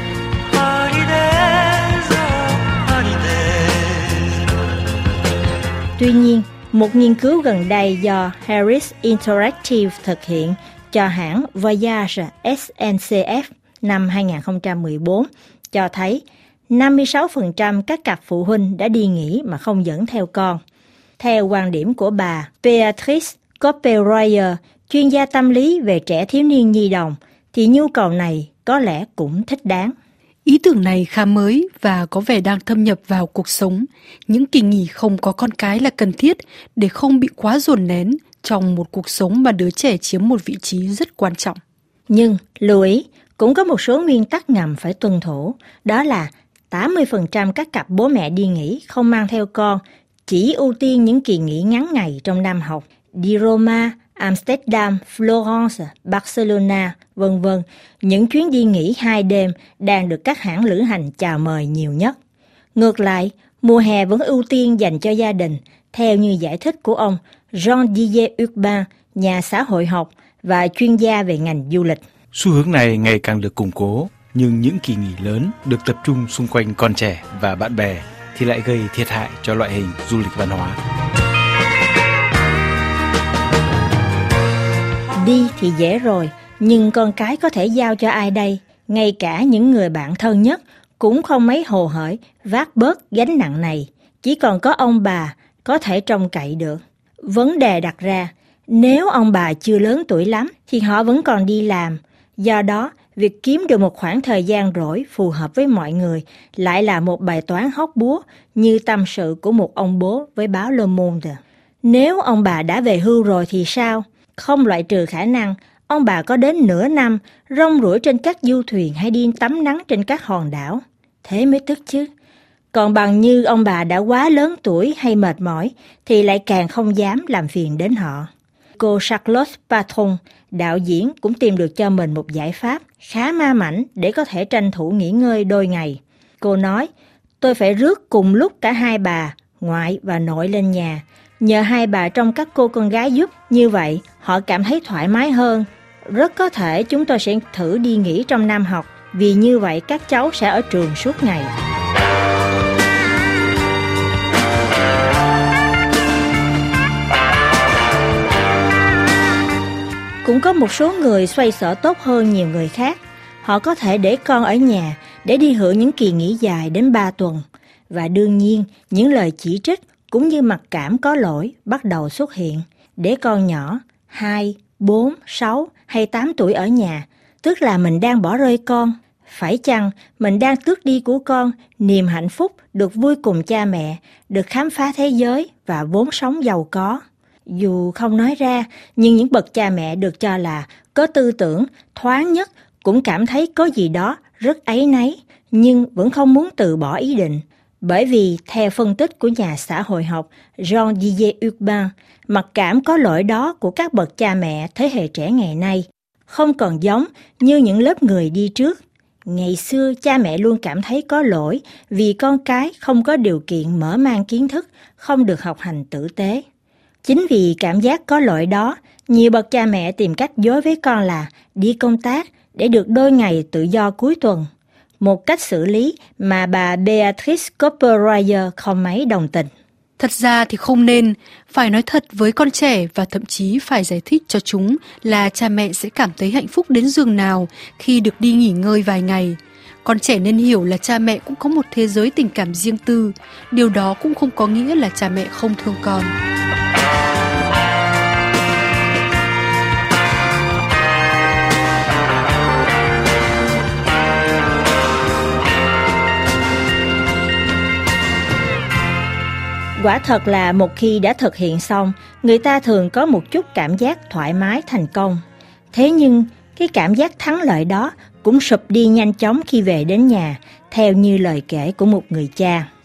Tuy nhiên, một nghiên cứu gần đây do Harris Interactive thực hiện cho hãng Voyage SNCF năm 2014 cho thấy 56% các cặp phụ huynh đã đi nghỉ mà không dẫn theo con. Theo quan điểm của bà Beatrice Copperoyer, chuyên gia tâm lý về trẻ thiếu niên nhi đồng, thì nhu cầu này có lẽ cũng thích đáng. Ý tưởng này khá mới và có vẻ đang thâm nhập vào cuộc sống. Những kỳ nghỉ không có con cái là cần thiết để không bị quá dồn nén trong một cuộc sống mà đứa trẻ chiếm một vị trí rất quan trọng. Nhưng, lưu ý, cũng có một số nguyên tắc ngầm phải tuân thủ, đó là 80% các cặp bố mẹ đi nghỉ không mang theo con, chỉ ưu tiên những kỳ nghỉ ngắn ngày trong năm học, đi Roma, Amsterdam, Florence, Barcelona, v.v. Những chuyến đi nghỉ 2 đêm đang được các hãng lữ hành chào mời nhiều nhất. Ngược lại, mùa hè vẫn ưu tiên dành cho gia đình, theo như giải thích của ông Jean-Didier Urbain, nhà xã hội học và chuyên gia về ngành du lịch. Xu hướng này ngày càng được củng cố, nhưng những kỳ nghỉ lớn được tập trung xung quanh con trẻ và bạn bè thì lại gây thiệt hại cho loại hình du lịch văn hóa. Đi thì dễ rồi, nhưng con cái có thể giao cho ai đây? Ngay cả những người bạn thân nhất cũng không mấy hồ hởi vác bớt gánh nặng này. Chỉ còn có ông bà có thể trông cậy được. Vấn đề đặt ra, nếu ông bà chưa lớn tuổi lắm thì họ vẫn còn đi làm. Do đó, việc kiếm được một khoảng thời gian rỗi phù hợp với mọi người lại là một bài toán hóc búa, như tâm sự của một ông bố với báo Le Monde. Nếu ông bà đã về hưu rồi thì sao? Không loại trừ khả năng ông bà có đến nửa năm rong ruổi trên các du thuyền hay đi tắm nắng trên các hòn đảo. Thế mới tức chứ. Còn bằng như ông bà đã quá lớn tuổi hay mệt mỏi thì lại càng không dám làm phiền đến họ. Cô Charlotte Patron, đạo diễn, cũng tìm được cho mình một giải pháp khá ma mãnh để có thể tranh thủ nghỉ ngơi đôi ngày. Cô nói, tôi phải rước cùng lúc cả hai bà, ngoại và nội lên nhà. Nhờ hai bà trông các cô con gái giúp, như vậy họ cảm thấy thoải mái hơn. Rất có thể chúng tôi sẽ thử đi nghỉ trong năm học, vì như vậy các cháu sẽ ở trường suốt ngày. Cũng có một số người xoay sở tốt hơn nhiều người khác. Họ có thể để con ở nhà để đi hưởng những kỳ nghỉ dài đến 3 tuần. Và đương nhiên, những lời chỉ trích cũng như mặc cảm có lỗi bắt đầu xuất hiện. Để con nhỏ 2, 4, 6 hay 8 tuổi ở nhà, tức là mình đang bỏ rơi con. Phải chăng mình đang tước đi của con niềm hạnh phúc được vui cùng cha mẹ, được khám phá thế giới và vốn sống giàu có? Dù không nói ra, nhưng những bậc cha mẹ được cho là có tư tưởng thoáng nhất cũng cảm thấy có gì đó rất áy náy, nhưng vẫn không muốn từ bỏ ý định. Bởi vì, theo phân tích của nhà xã hội học Jean-Didier Urbain, mặc cảm có lỗi đó của các bậc cha mẹ thế hệ trẻ ngày nay không còn giống như những lớp người đi trước. Ngày xưa, cha mẹ luôn cảm thấy có lỗi vì con cái không có điều kiện mở mang kiến thức, không được học hành tử tế. Chính vì cảm giác có lỗi đó, nhiều bậc cha mẹ tìm cách dối với con là đi công tác để được đôi ngày tự do cuối tuần. Một cách xử lý mà bà Beatrice Copperoyer không mấy đồng tình. Thật ra thì không nên, phải nói thật với con trẻ và thậm chí phải giải thích cho chúng là cha mẹ sẽ cảm thấy hạnh phúc đến giường nào khi được đi nghỉ ngơi vài ngày. Con trẻ nên hiểu là cha mẹ cũng có một thế giới tình cảm riêng tư, điều đó cũng không có nghĩa là cha mẹ không thương con. Quả thật là một khi đã thực hiện xong, người ta thường có một chút cảm giác thoải mái thành công. Thế nhưng, cái cảm giác thắng lợi đó cũng sụp đi nhanh chóng khi về đến nhà, theo như lời kể của một người cha.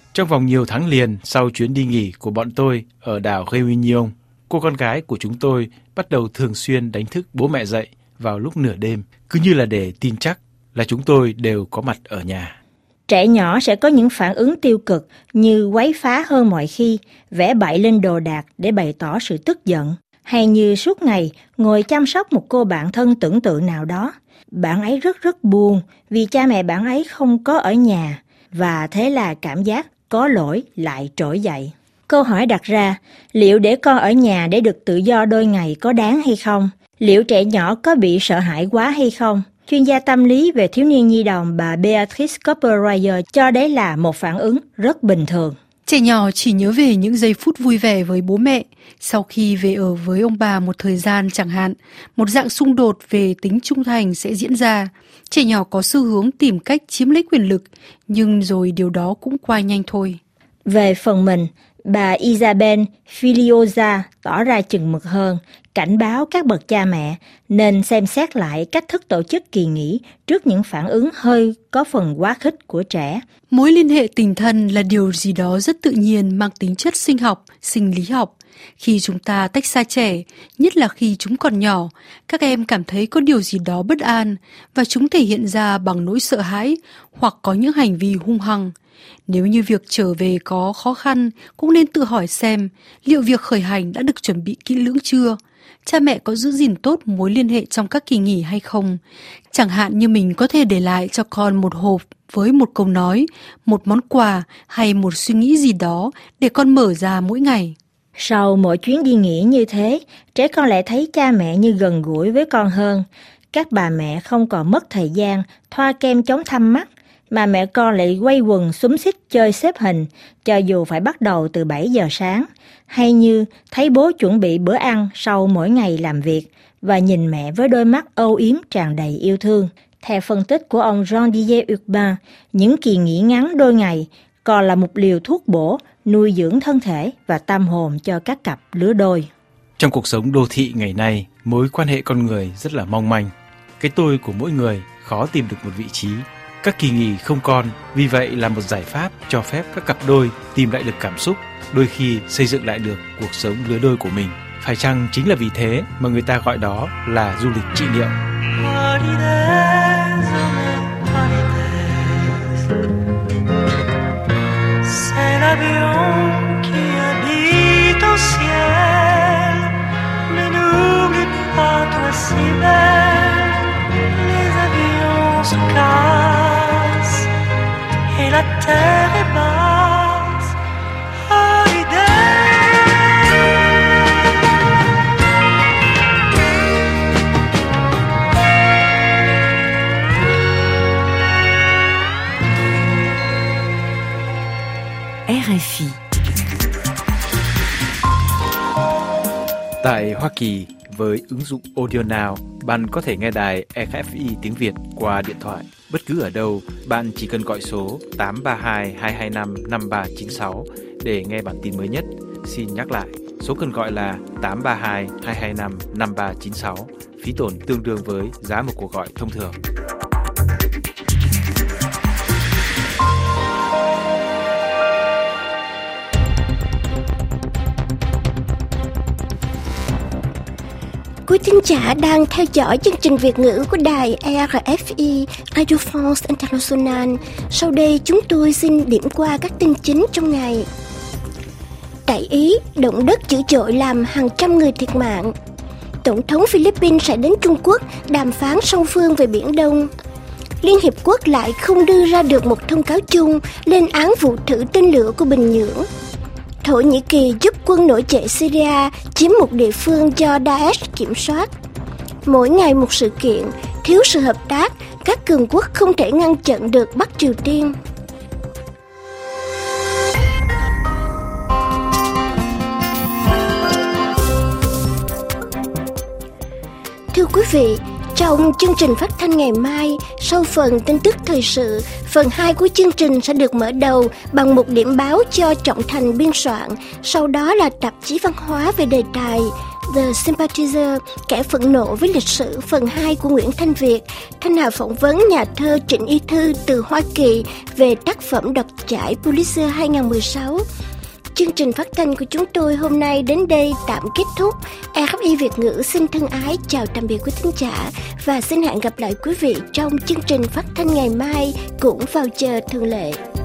Trong vòng nhiều tháng liền sau chuyến đi nghỉ của bọn tôi ở đảo Réunion, cô con gái của chúng tôi bắt đầu thường xuyên đánh thức bố mẹ dậy vào lúc nửa đêm, cứ như là để tin chắc là chúng tôi đều có mặt ở nhà. Trẻ nhỏ sẽ có những phản ứng tiêu cực như quấy phá hơn mọi khi, vẽ bậy lên đồ đạc để bày tỏ sự tức giận, hay như suốt ngày ngồi chăm sóc một cô bạn thân tưởng tượng nào đó. Bạn ấy rất buồn vì cha mẹ bạn ấy không có ở nhà, và thế là cảm giác có lỗi lại trỗi dậy. Câu hỏi đặt ra, liệu để con ở nhà để được tự do đôi ngày có đáng hay không? Liệu trẻ nhỏ có bị sợ hãi quá hay không? Chuyên gia tâm lý về thiếu niên nhi đồng bà Beatrice Cooper-Royer cho đấy là một phản ứng rất bình thường. Trẻ nhỏ chỉ nhớ về những giây phút vui vẻ với bố mẹ. Sau khi về ở với ông bà một thời gian chẳng hạn, một dạng xung đột về tính trung thành sẽ diễn ra. Trẻ nhỏ có xu hướng tìm cách chiếm lấy quyền lực, nhưng rồi điều đó cũng qua nhanh thôi. Về phần mình, bà Isabel Filiosa tỏ ra chừng mực hơn, cảnh báo các bậc cha mẹ nên xem xét lại cách thức tổ chức kỳ nghỉ trước những phản ứng hơi có phần quá khích của trẻ. Mối liên hệ tình thân là điều gì đó rất tự nhiên, mang tính chất sinh học, sinh lý học. Khi chúng ta tách xa trẻ, nhất là khi chúng còn nhỏ, các em cảm thấy có điều gì đó bất an và chúng thể hiện ra bằng nỗi sợ hãi hoặc có những hành vi hung hăng. Nếu như việc trở về có khó khăn, cũng nên tự hỏi xem liệu việc khởi hành đã được chuẩn bị kỹ lưỡng chưa? Cha mẹ có giữ gìn tốt mối liên hệ trong các kỳ nghỉ hay không? Chẳng hạn như mình có thể để lại cho con một hộp với một câu nói, một món quà hay một suy nghĩ gì đó để con mở ra mỗi ngày. Sau mỗi chuyến đi nghỉ như thế, trẻ con lại thấy cha mẹ như gần gũi với con hơn. Các bà mẹ không còn mất thời gian thoa kem chống thâm mắt, mà mẹ con lại quây quần xúm xít chơi xếp hình, cho dù phải bắt đầu từ 7 giờ sáng, hay như thấy bố chuẩn bị bữa ăn sau mỗi ngày làm việc và nhìn mẹ với đôi mắt âu yếm tràn đầy yêu thương. Theo phân tích của ông Jean-Didier Urbain, những kỳ nghỉ ngắn đôi ngày còn là một liều thuốc bổ nuôi dưỡng thân thể và tâm hồn cho các cặp lứa đôi. Trong cuộc sống đô thị ngày nay, mối quan hệ con người rất là mong manh. Cái tôi của mỗi người khó tìm được một vị trí. Các kỳ nghỉ không con, vì vậy là một giải pháp cho phép các cặp đôi tìm lại được cảm xúc, đôi khi xây dựng lại được cuộc sống lứa đôi của mình. Phải chăng chính là vì thế mà người ta gọi đó là du lịch trị liệu? La terre est basse, RFI. Tại Hoa Kỳ, với ứng dụng Audio Now, bạn có thể nghe đài RFI tiếng Việt qua điện thoại. Bất cứ ở đâu, bạn chỉ cần gọi số 832 225 5396 để nghe bản tin mới nhất. Xin nhắc lại, số cần gọi là 832 225 5396, phí tổn tương đương với giá một cuộc gọi thông thường. Quý thính giả đang theo dõi chương trình Việt ngữ của đài RFI Radio France International. Sau đây chúng tôi xin điểm qua các tin chính trong ngày. Tại Ý, động đất dữ dội làm hàng trăm người thiệt mạng. Tổng thống Philippines sẽ đến Trung Quốc đàm phán song phương về Biển Đông. Liên Hiệp Quốc lại không đưa ra được một thông cáo chung lên án vụ thử tên lửa của Bình Nhưỡng. Thổ Nhĩ Kỳ giúp quân nổi dậy Syria chiếm một địa phương do Daesh kiểm soát. Mỗi ngày một sự kiện, thiếu sự hợp tác, các cường quốc không thể ngăn chặn được Bắc Triều Tiên. Thưa quý vị, trong chương trình phát thanh ngày mai, sau phần tin tức thời sự, phần 2 của chương trình sẽ được mở đầu bằng một điểm báo cho Trọng Thành biên soạn, sau đó là tạp chí văn hóa về đề tài The Sympathizer, kẻ phẫn nộ với lịch sử phần 2 của Nguyễn Thanh Việt. Thanh Hà phỏng vấn nhà thơ Trịnh Y Thư từ Hoa Kỳ về tác phẩm đoạt giải Pulitzer 2016. Chương trình phát thanh của chúng tôi hôm nay đến đây tạm kết thúc. RFI Việt ngữ xin thân ái chào tạm biệt quý thính giả và xin hẹn gặp lại quý vị trong chương trình phát thanh ngày mai cũng vào giờ thường lệ.